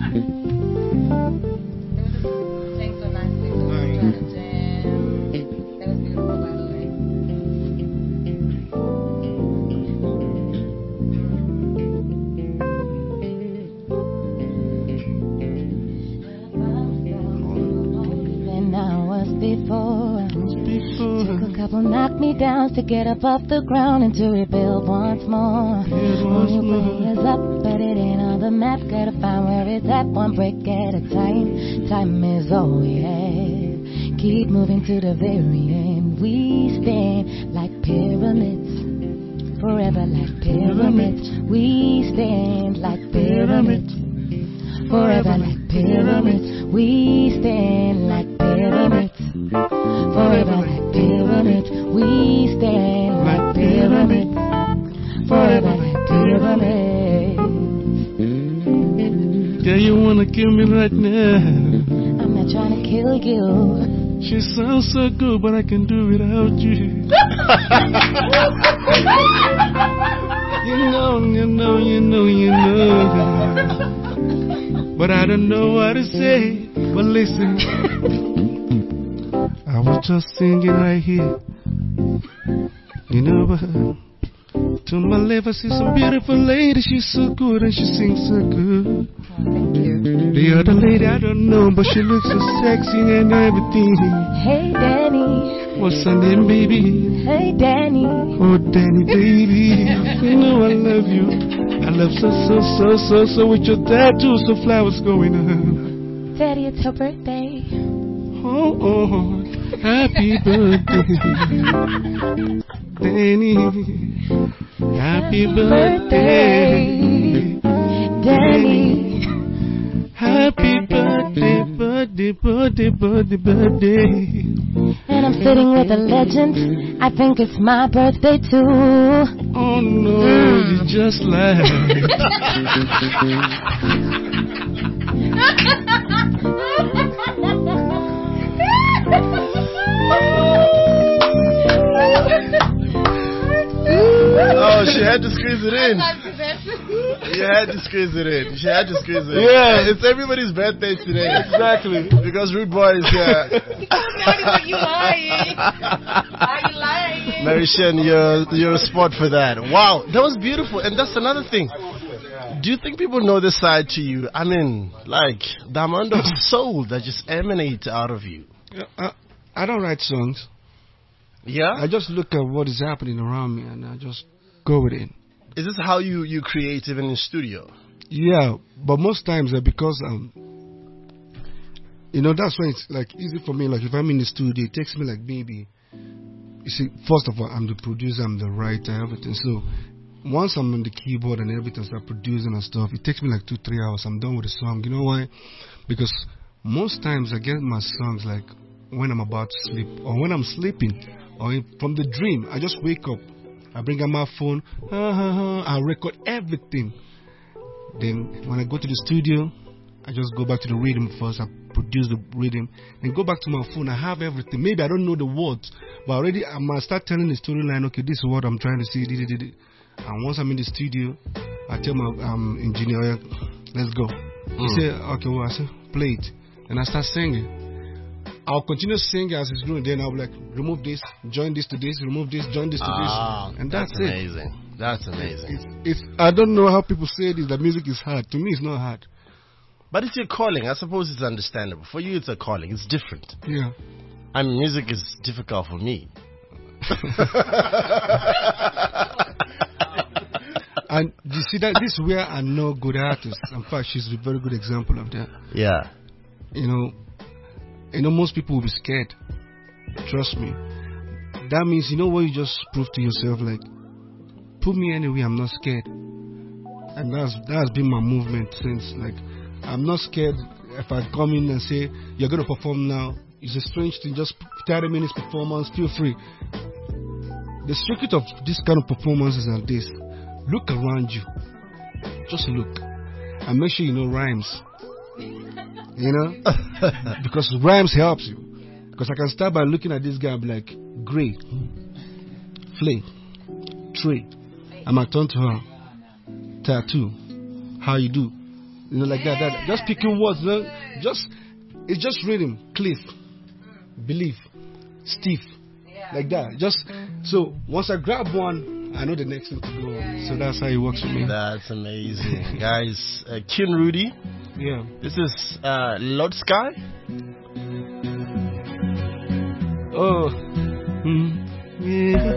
Before, took a couple knock me downs to get up off the ground and to rebuild once more. Only way is up, but it ain't on the map. Gotta find where it's at, one break at a time. Time is all we have. Keep moving to the very end. We stand like pyramids, forever like pyramids. We stand like pyramids, forever like pyramids. We stand like pyramids, forever like pyramids. We stand like pyramids, forever like pyramids. Yeah, you wanna kill me right now? I'm not trying to kill you. She sounds so good, but I can do without you. You know, you know, you know, you know. But I don't know what to say. But listen, I was just singing right here. You know, but to my left I see some beautiful lady. She's so good and she sings so good. Thank you. The other lady I don't know, but she looks so sexy and everything. Hey, Danny. What's her name, baby? Hey, Danny. Oh, Danny, baby. You know I love you. I love so, so, so, so, so with your tattoo, so flowers going on. Daddy, it's her birthday. Oh, oh, happy birthday, Danny. Happy birthday, Danny. Happy birthday, birthday, birthday, birthday, birthday. And I'm sitting with a legend. I think it's my birthday too. Oh no, you just lied. Oh, she had to squeeze it in. You had to squeeze it in. She had to squeeze it in. Yeah. It's everybody's birthday today. Exactly. Because Rude Boy is here. Are you lying? Are you lying? Marishan, you're, you're a sport for that. Wow, that was beautiful. And that's another thing. Do you think people know this side to you? I mean, like, the amount of soul that just emanates out of you. I, I don't write songs. Yeah? I just look at what is happening around me and I just go with it. Is this how you, you create even in studio? Yeah, but most times uh, because, um, you know, that's why it's like easy for me. Like if I'm in the studio, it takes me like maybe, you see, first of all, I'm the producer, I'm the writer, everything. So once I'm on the keyboard and everything, start producing and stuff, it takes me like two, three hours. I'm done with the song. You know why? Because most times I get my songs like when I'm about to sleep or when I'm sleeping or in, from the dream. I just wake up. I bring out my phone. Uh, uh, uh, I record everything. Then when I go to the studio, I just go back to the rhythm first. I produce the rhythm. Then go back to my phone. I have everything. Maybe I don't know the words, but already I might start telling the storyline. Okay, this is what I'm trying to say. And once I'm in the studio, I tell my um, engineer, let's go. Mm. He say, okay, well, I say, play it. And I start singing. I'll continue singing as it's going. Then I'll be like, remove this, join this to this, remove this, join this to ah, this. And that's, that's it. amazing. That's amazing. It's, it's, I don't know how people say this, that music is hard. To me, it's not hard. But it's your calling. I suppose it's understandable. For you, it's a calling. It's different. Yeah. I mean, music is difficult for me. And you see that this is where I know good artists. In fact, she's a very good example of that. Yeah. You know, you know, most people will be scared. Trust me. That means, you know what, you just prove to yourself, like, put me anywhere, I'm not scared. And that's that's been my movement since. Like, I'm not scared if I come in and say, you're going to perform now. It's a strange thing, just thirty minutes performance, feel free. The secret of this kind of performances are this. Look around you. Just look. And make sure you know rhymes. You know? Because rhymes helps you. Because I can start by looking at this guy and be like, Gray, Flay, Trey. I might turn to her. Tattoo. How you do? You know, like that. that. Just picking words. You know? Just, it's just rhythm. Cliff. Believe. Steve. Like that. Just, so once I grab one, I know the next thing to go on. So that's how it works for me. That's amazing. Guys, uh, Kin Rudy. Yeah. This is uh, Lord Sky. Oh. Mm. Yeah.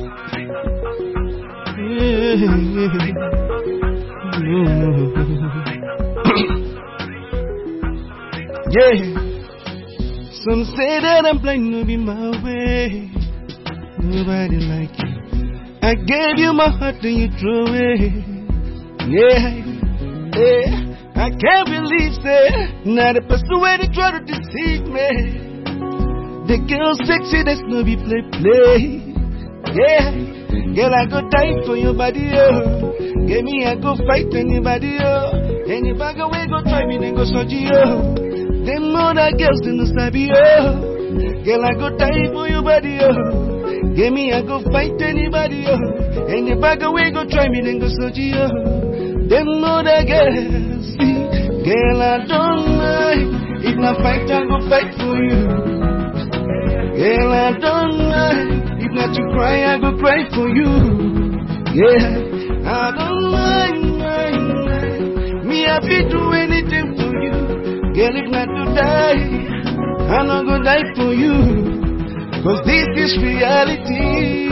Yeah. Yeah. Some say that I'm blind to be my way. Nobody like you. I gave you my heart and you threw away. Yeah, yeah. I can't believe that. Now the person where they try to deceive me. The girl sexy, that's no be play play. Yeah, girl I go die for your body, oh. Give me I go fight anybody, oh. Anybody way go try me, then go soji, oh. Them other girls in the sabi, oh. Girl I go die for your body, oh. Give me, I go fight anybody, oh. And the bag away, go try me, then go soji, oh. Them other girls, see. Girl, I don't mind. If not fight, I go fight for you. Girl, I don't mind. If not to cry, I go cry for you. Yeah, I don't mind, mind, mind. Me, I be do anything for you. Girl, if not to die, I'm not gonna die for you. Cause this is reality.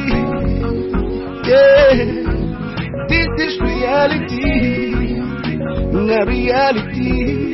Yeah, this is reality. Not reality.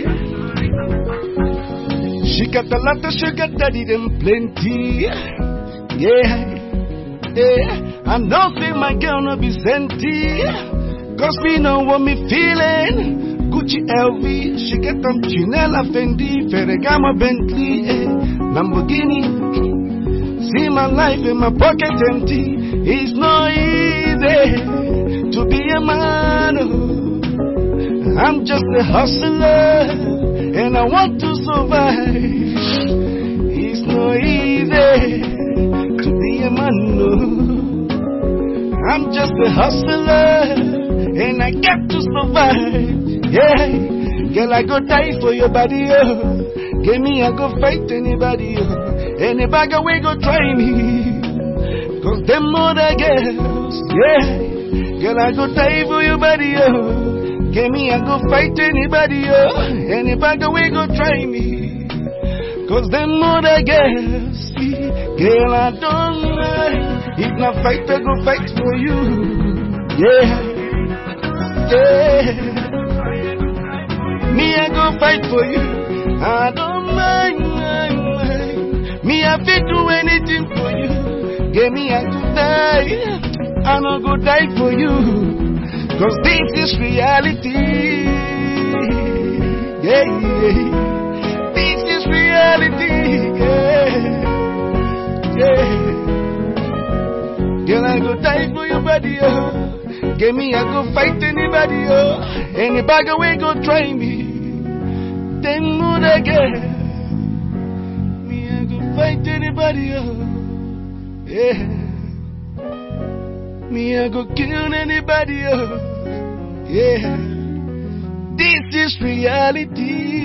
She got a lot of sugar daddy, them plenty. Yeah, yeah. I know say my girl no be senti. Cause me know what me feeling. Gucci L V, she get them Chanel Fendi, Ferragamo Bentley, eh, Lamborghini. See my life in my pocket empty. It's not easy to be a man. I'm just a hustler and I want to survive. It's not easy to be a man. I'm just a hustler and I got to survive. Yeah, girl, I go die for your body. Oh. Give me, I go fight anybody. Oh. Anybody we go try me. Cause them other girls, yeah. Girl, I go die for your body, oh. Get me, I go fight anybody, oh. Anybody we go try me. Cause them other girls, see. Girl, I don't mind. If not fight, I go fight for you. Yeah. Yeah. Me, I go fight for you. I don't mind, mind, mind. Me, I fit do anything for you. Get me, I go die. I no go die for you. Cause this is reality. Yeah, yeah. This is reality. Yeah, yeah. Girl, I go die for your body, oh. Get me, I go fight anybody, oh. Anybody we go try me. Then would I get me, I go fight anybody, oh. Yeah. Me, I go kill anybody, oh. Yeah. This is reality.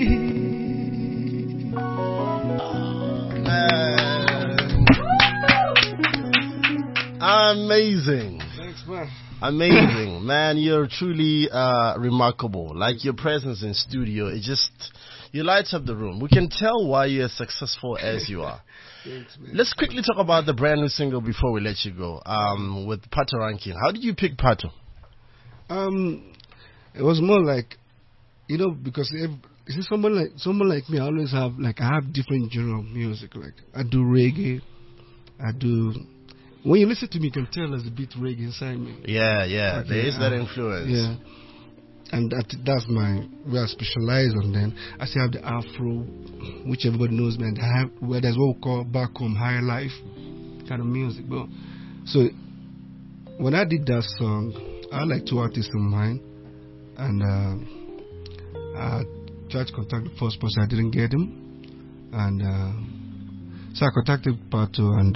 Amazing. Thanks, man. Amazing. Man, you're truly uh, remarkable. Like your presence in studio, it just, you light up the room. We can tell why you're as successful as you are. Thanks, man. Let's quickly talk about the brand new single before we let you go. Um, with Pato Rankin. How did you pick Pato? Um, it was more like, you know, because if, you see, someone like someone like me, I always have like I have different genre of music. Like I do reggae, I do. When you listen to me, you can tell there's a bit reggae inside me. Yeah, yeah, Okay, there is that uh, influence. Yeah, and that that's my where I specialize on. Then I still have the Afro, which everybody knows, man. I have, where there's what we call back home high life kind of music, but so when I did that song, I had like two artists in mind, and uh, I tried to contact the first person. I didn't get him, and uh, so I contacted Pato, and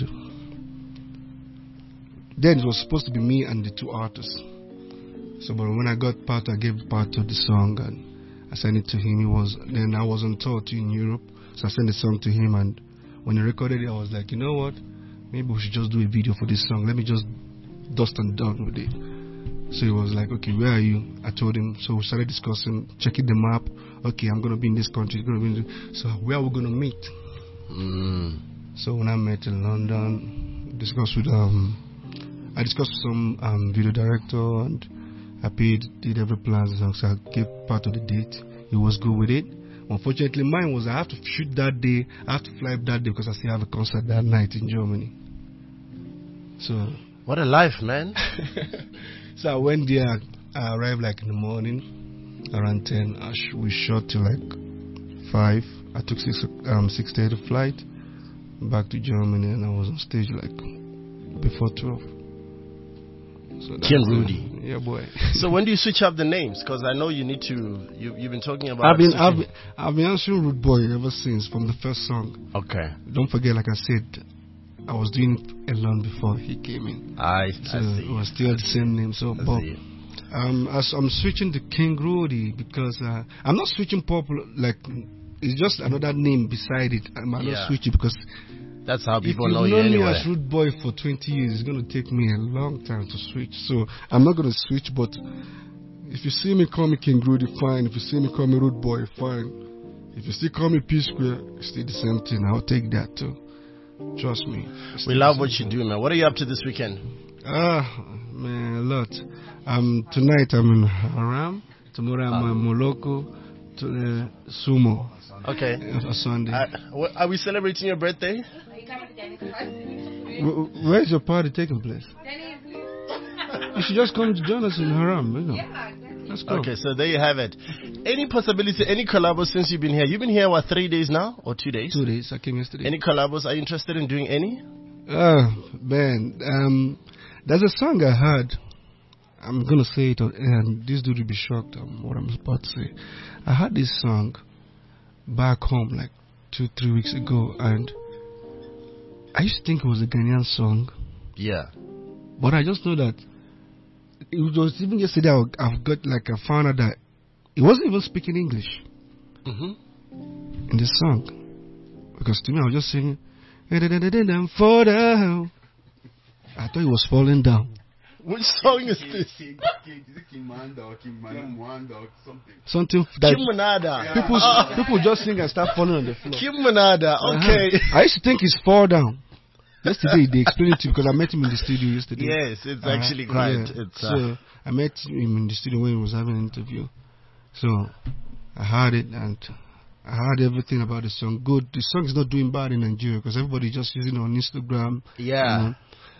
then it was supposed to be me and the two artists. So, but when I got Pato, I gave Pato the song, and I sent it to him. He was then I was on tour too in Europe, so I sent the song to him, and when he recorded it, I was like, you know what? Maybe we should just do a video for this song. Let me just dust and done with it. So he was like, okay, where are you? I told him. So we started discussing, checking the map. Okay, I'm going to be in this country. Gonna be in this. So where are we going to meet? Mm. So when I met in London, discussed with, um, I discussed with some um, video director, and I paid, did every plan. So I gave part of the date. He was good with it. Unfortunately, mine was I have to shoot that day. I have to fly up that day because I still have a concert that night in Germany. So what a life, man. So I went there. I arrived like in the morning, around ten. I sh- we shot till like five. I took six um six thirty flight back to Germany, and I was on stage like before twelve. So Ken Rudy. Yeah, boy. So when do you switch up the names? Because I know you need to. You you've been talking about. I've been switching. I've been, I've been answering Rude Boy ever since from the first song. Okay. Don't forget, like I said, I was doing it alone before he came in. I, so I see. It was still the same name. So, I but see. um, as I'm switching to King Rudy because uh, I'm not switching popular. Like it's just another name beside it. I'm not Yeah. switching because That's how people if know you've you known anyway. me as Rude Boy for twenty years, it's going to take me a long time to switch. So I'm not going to switch. But if you see me call me King Rudy, fine. If you see me call me Rude Boy, fine. If you still call me P Square, it's still the same thing. I'll take that too. Trust me. We love what you do, man. What are you up to this weekend? Ah, man, a lot. Um, tonight I'm in Haram. Tomorrow I'm in Moloko. To uh, Sumo. Okay. Uh, Sunday. Uh, wh- are we celebrating your birthday? W- where's your party taking place? You should just come to join us in Haram. You know. Let's go. Okay, so there you have it. Any possibility, any collabos since you've been here? You've been here, what, three days now? Or two days? Two days. I came yesterday. Any collabos? Are you interested in doing any? Oh, man. Um, there's a song I heard. I'm going to say it, and this dude will be shocked at what I'm about to say. I heard this song back home like two, three weeks ago, and I used to think it was a Ghanaian song. Yeah. But I just know that it was even yesterday I I've got like I found out that it wasn't even speaking English Mm-hmm. in this song. Because to me I was just singing fall down. I thought he was falling down. Which song is this? Something that Kim Manada. people Uh, people just sing and start falling on the floor. Kim Manada. Okay. Uh-huh. I used to think he's fall down. Yesterday they explained it to me because I met him in the studio yesterday. Yes, it's Uh, actually quite. yeah. It's uh, So I met him in the studio when he was having an interview. So I heard it and I heard everything about the song. Good. The song is not doing bad in Nigeria because everybody just using it on Instagram. yeah. You know.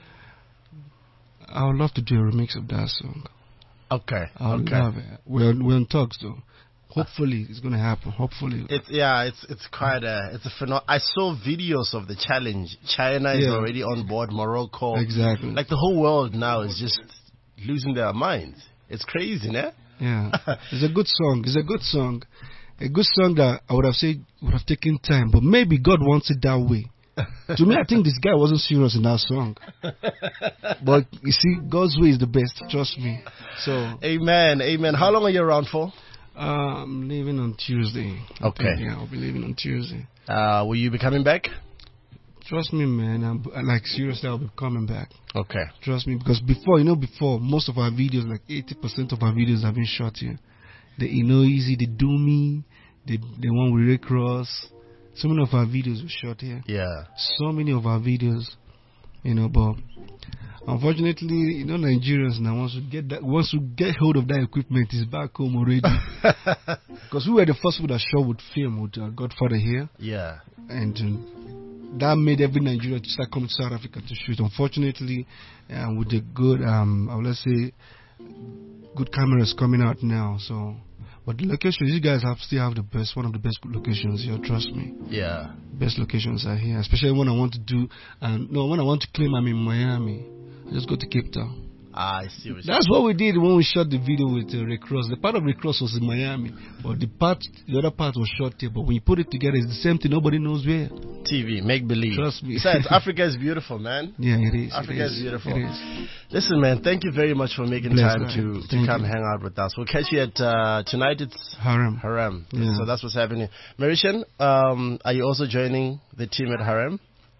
I would love to do a remix of that song. Okay. I would okay. love it. We're on, we're on talks though. Hopefully it's gonna happen. Hopefully. It's yeah, it's it's quite a it's a phenomenon. I saw videos of the challenge. China is Yeah. already on board. Morocco, Exactly. like the whole world now is just losing their minds. It's crazy, né? Yeah, it's a good song. It's a good song. A good song that I would have said would have taken time, but maybe God wants it that way. To me, I think this guy wasn't serious in that song. But you see, God's way is the best. Trust me. So, Amen, amen. How long are you around for? uh, I'm leaving on Tuesday. I Okay. think, yeah, I'll be leaving on Tuesday. Uh, will you be coming back? Trust me, man. I'm like seriously, I'll be coming back. Okay. Trust me, because before, you know, before most of our videos, like eighty percent of our videos have been shot here. The You Know Easy, the Do Me, the the one with Rick Ross. So many of our videos were shot here. Yeah. So many of our videos, you know, but unfortunately, you know, Nigerians now once we get that, once we get hold of that equipment, it's back home already. Because we were the first people that shot with film with uh, Godfather here, Yeah. and um, that made every Nigerian to start coming to South Africa to shoot. Unfortunately, uh, with the good, um, I would let's say, good cameras coming out now, so. But the locations, you guys have still have the best, one of the best locations here, trust me. Yeah. Best locations are here, especially when I want to do, um, no, when I want to claim I'm in Miami, I just go to Cape Town. Ah, I see what you're That's what we did when we shot the video with uh, Rick Ross. The part of Rick Ross was in Miami, but the part, the other part was shot here. But when you put it together, it's the same thing. Nobody knows where. T V, make believe. Trust me. Besides, Africa is beautiful, man. Yeah, it is. Africa it is beautiful. It is. Listen, man, thank you very much for making Bless time God. to, to Thank come you. hang out with us. We'll catch you at, uh, tonight it's Harem. Harem. Yeah. So that's what's happening. Marishan, um, are you also joining the team at Harem?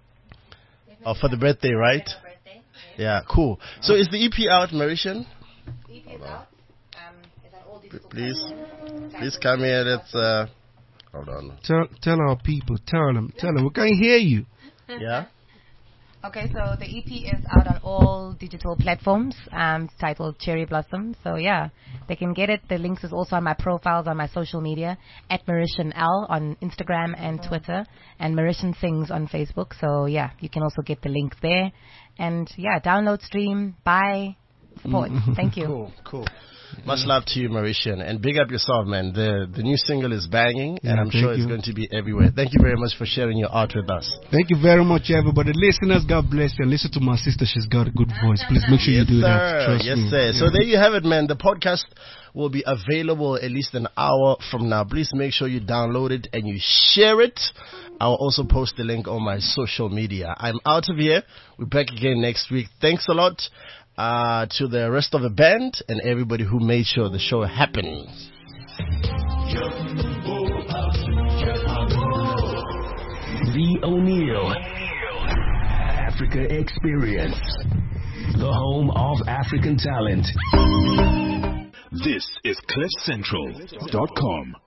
Oh, for the birthday, right? Yeah, cool. So is the E P out, Marishan? E P is out. Um, it's on all digital Please, platforms. please come here. Let's, uh, hold on. Tell, tell our people, tell them, tell them, we can't hear you. Yeah? Okay, so the E P is out on all digital platforms, um, titled Cherry Blossom. So yeah, they can get it. The links is also on my profiles on my social media, at Marishan L on Instagram and Twitter, and Marishan Sings on Facebook. So yeah, you can also get the link there. And yeah, download, stream, buy, support. Thank you. Cool, cool. Much love to you, Marishan, and big up yourself, man. The the new single is banging, Yeah, and I'm thank sure it's you. going to be everywhere. Thank you very much for sharing your art with us. Thank you very much, everybody. Listeners, God bless you. Listen to my sister. She's got a good voice. Please make sure Yes, you do sir. that. Trust yes, me. sir. So Yeah. there you have it, man. The podcast will be available at least an hour from now. Please make sure you download it and you share it. I'll also post the link on my social media. I'm out of here. We're back again next week. Thanks a lot uh, to the rest of the band and everybody who made sure the show happens. The O'Neill Africa Experience, the home of African talent. This is cliff central dot com.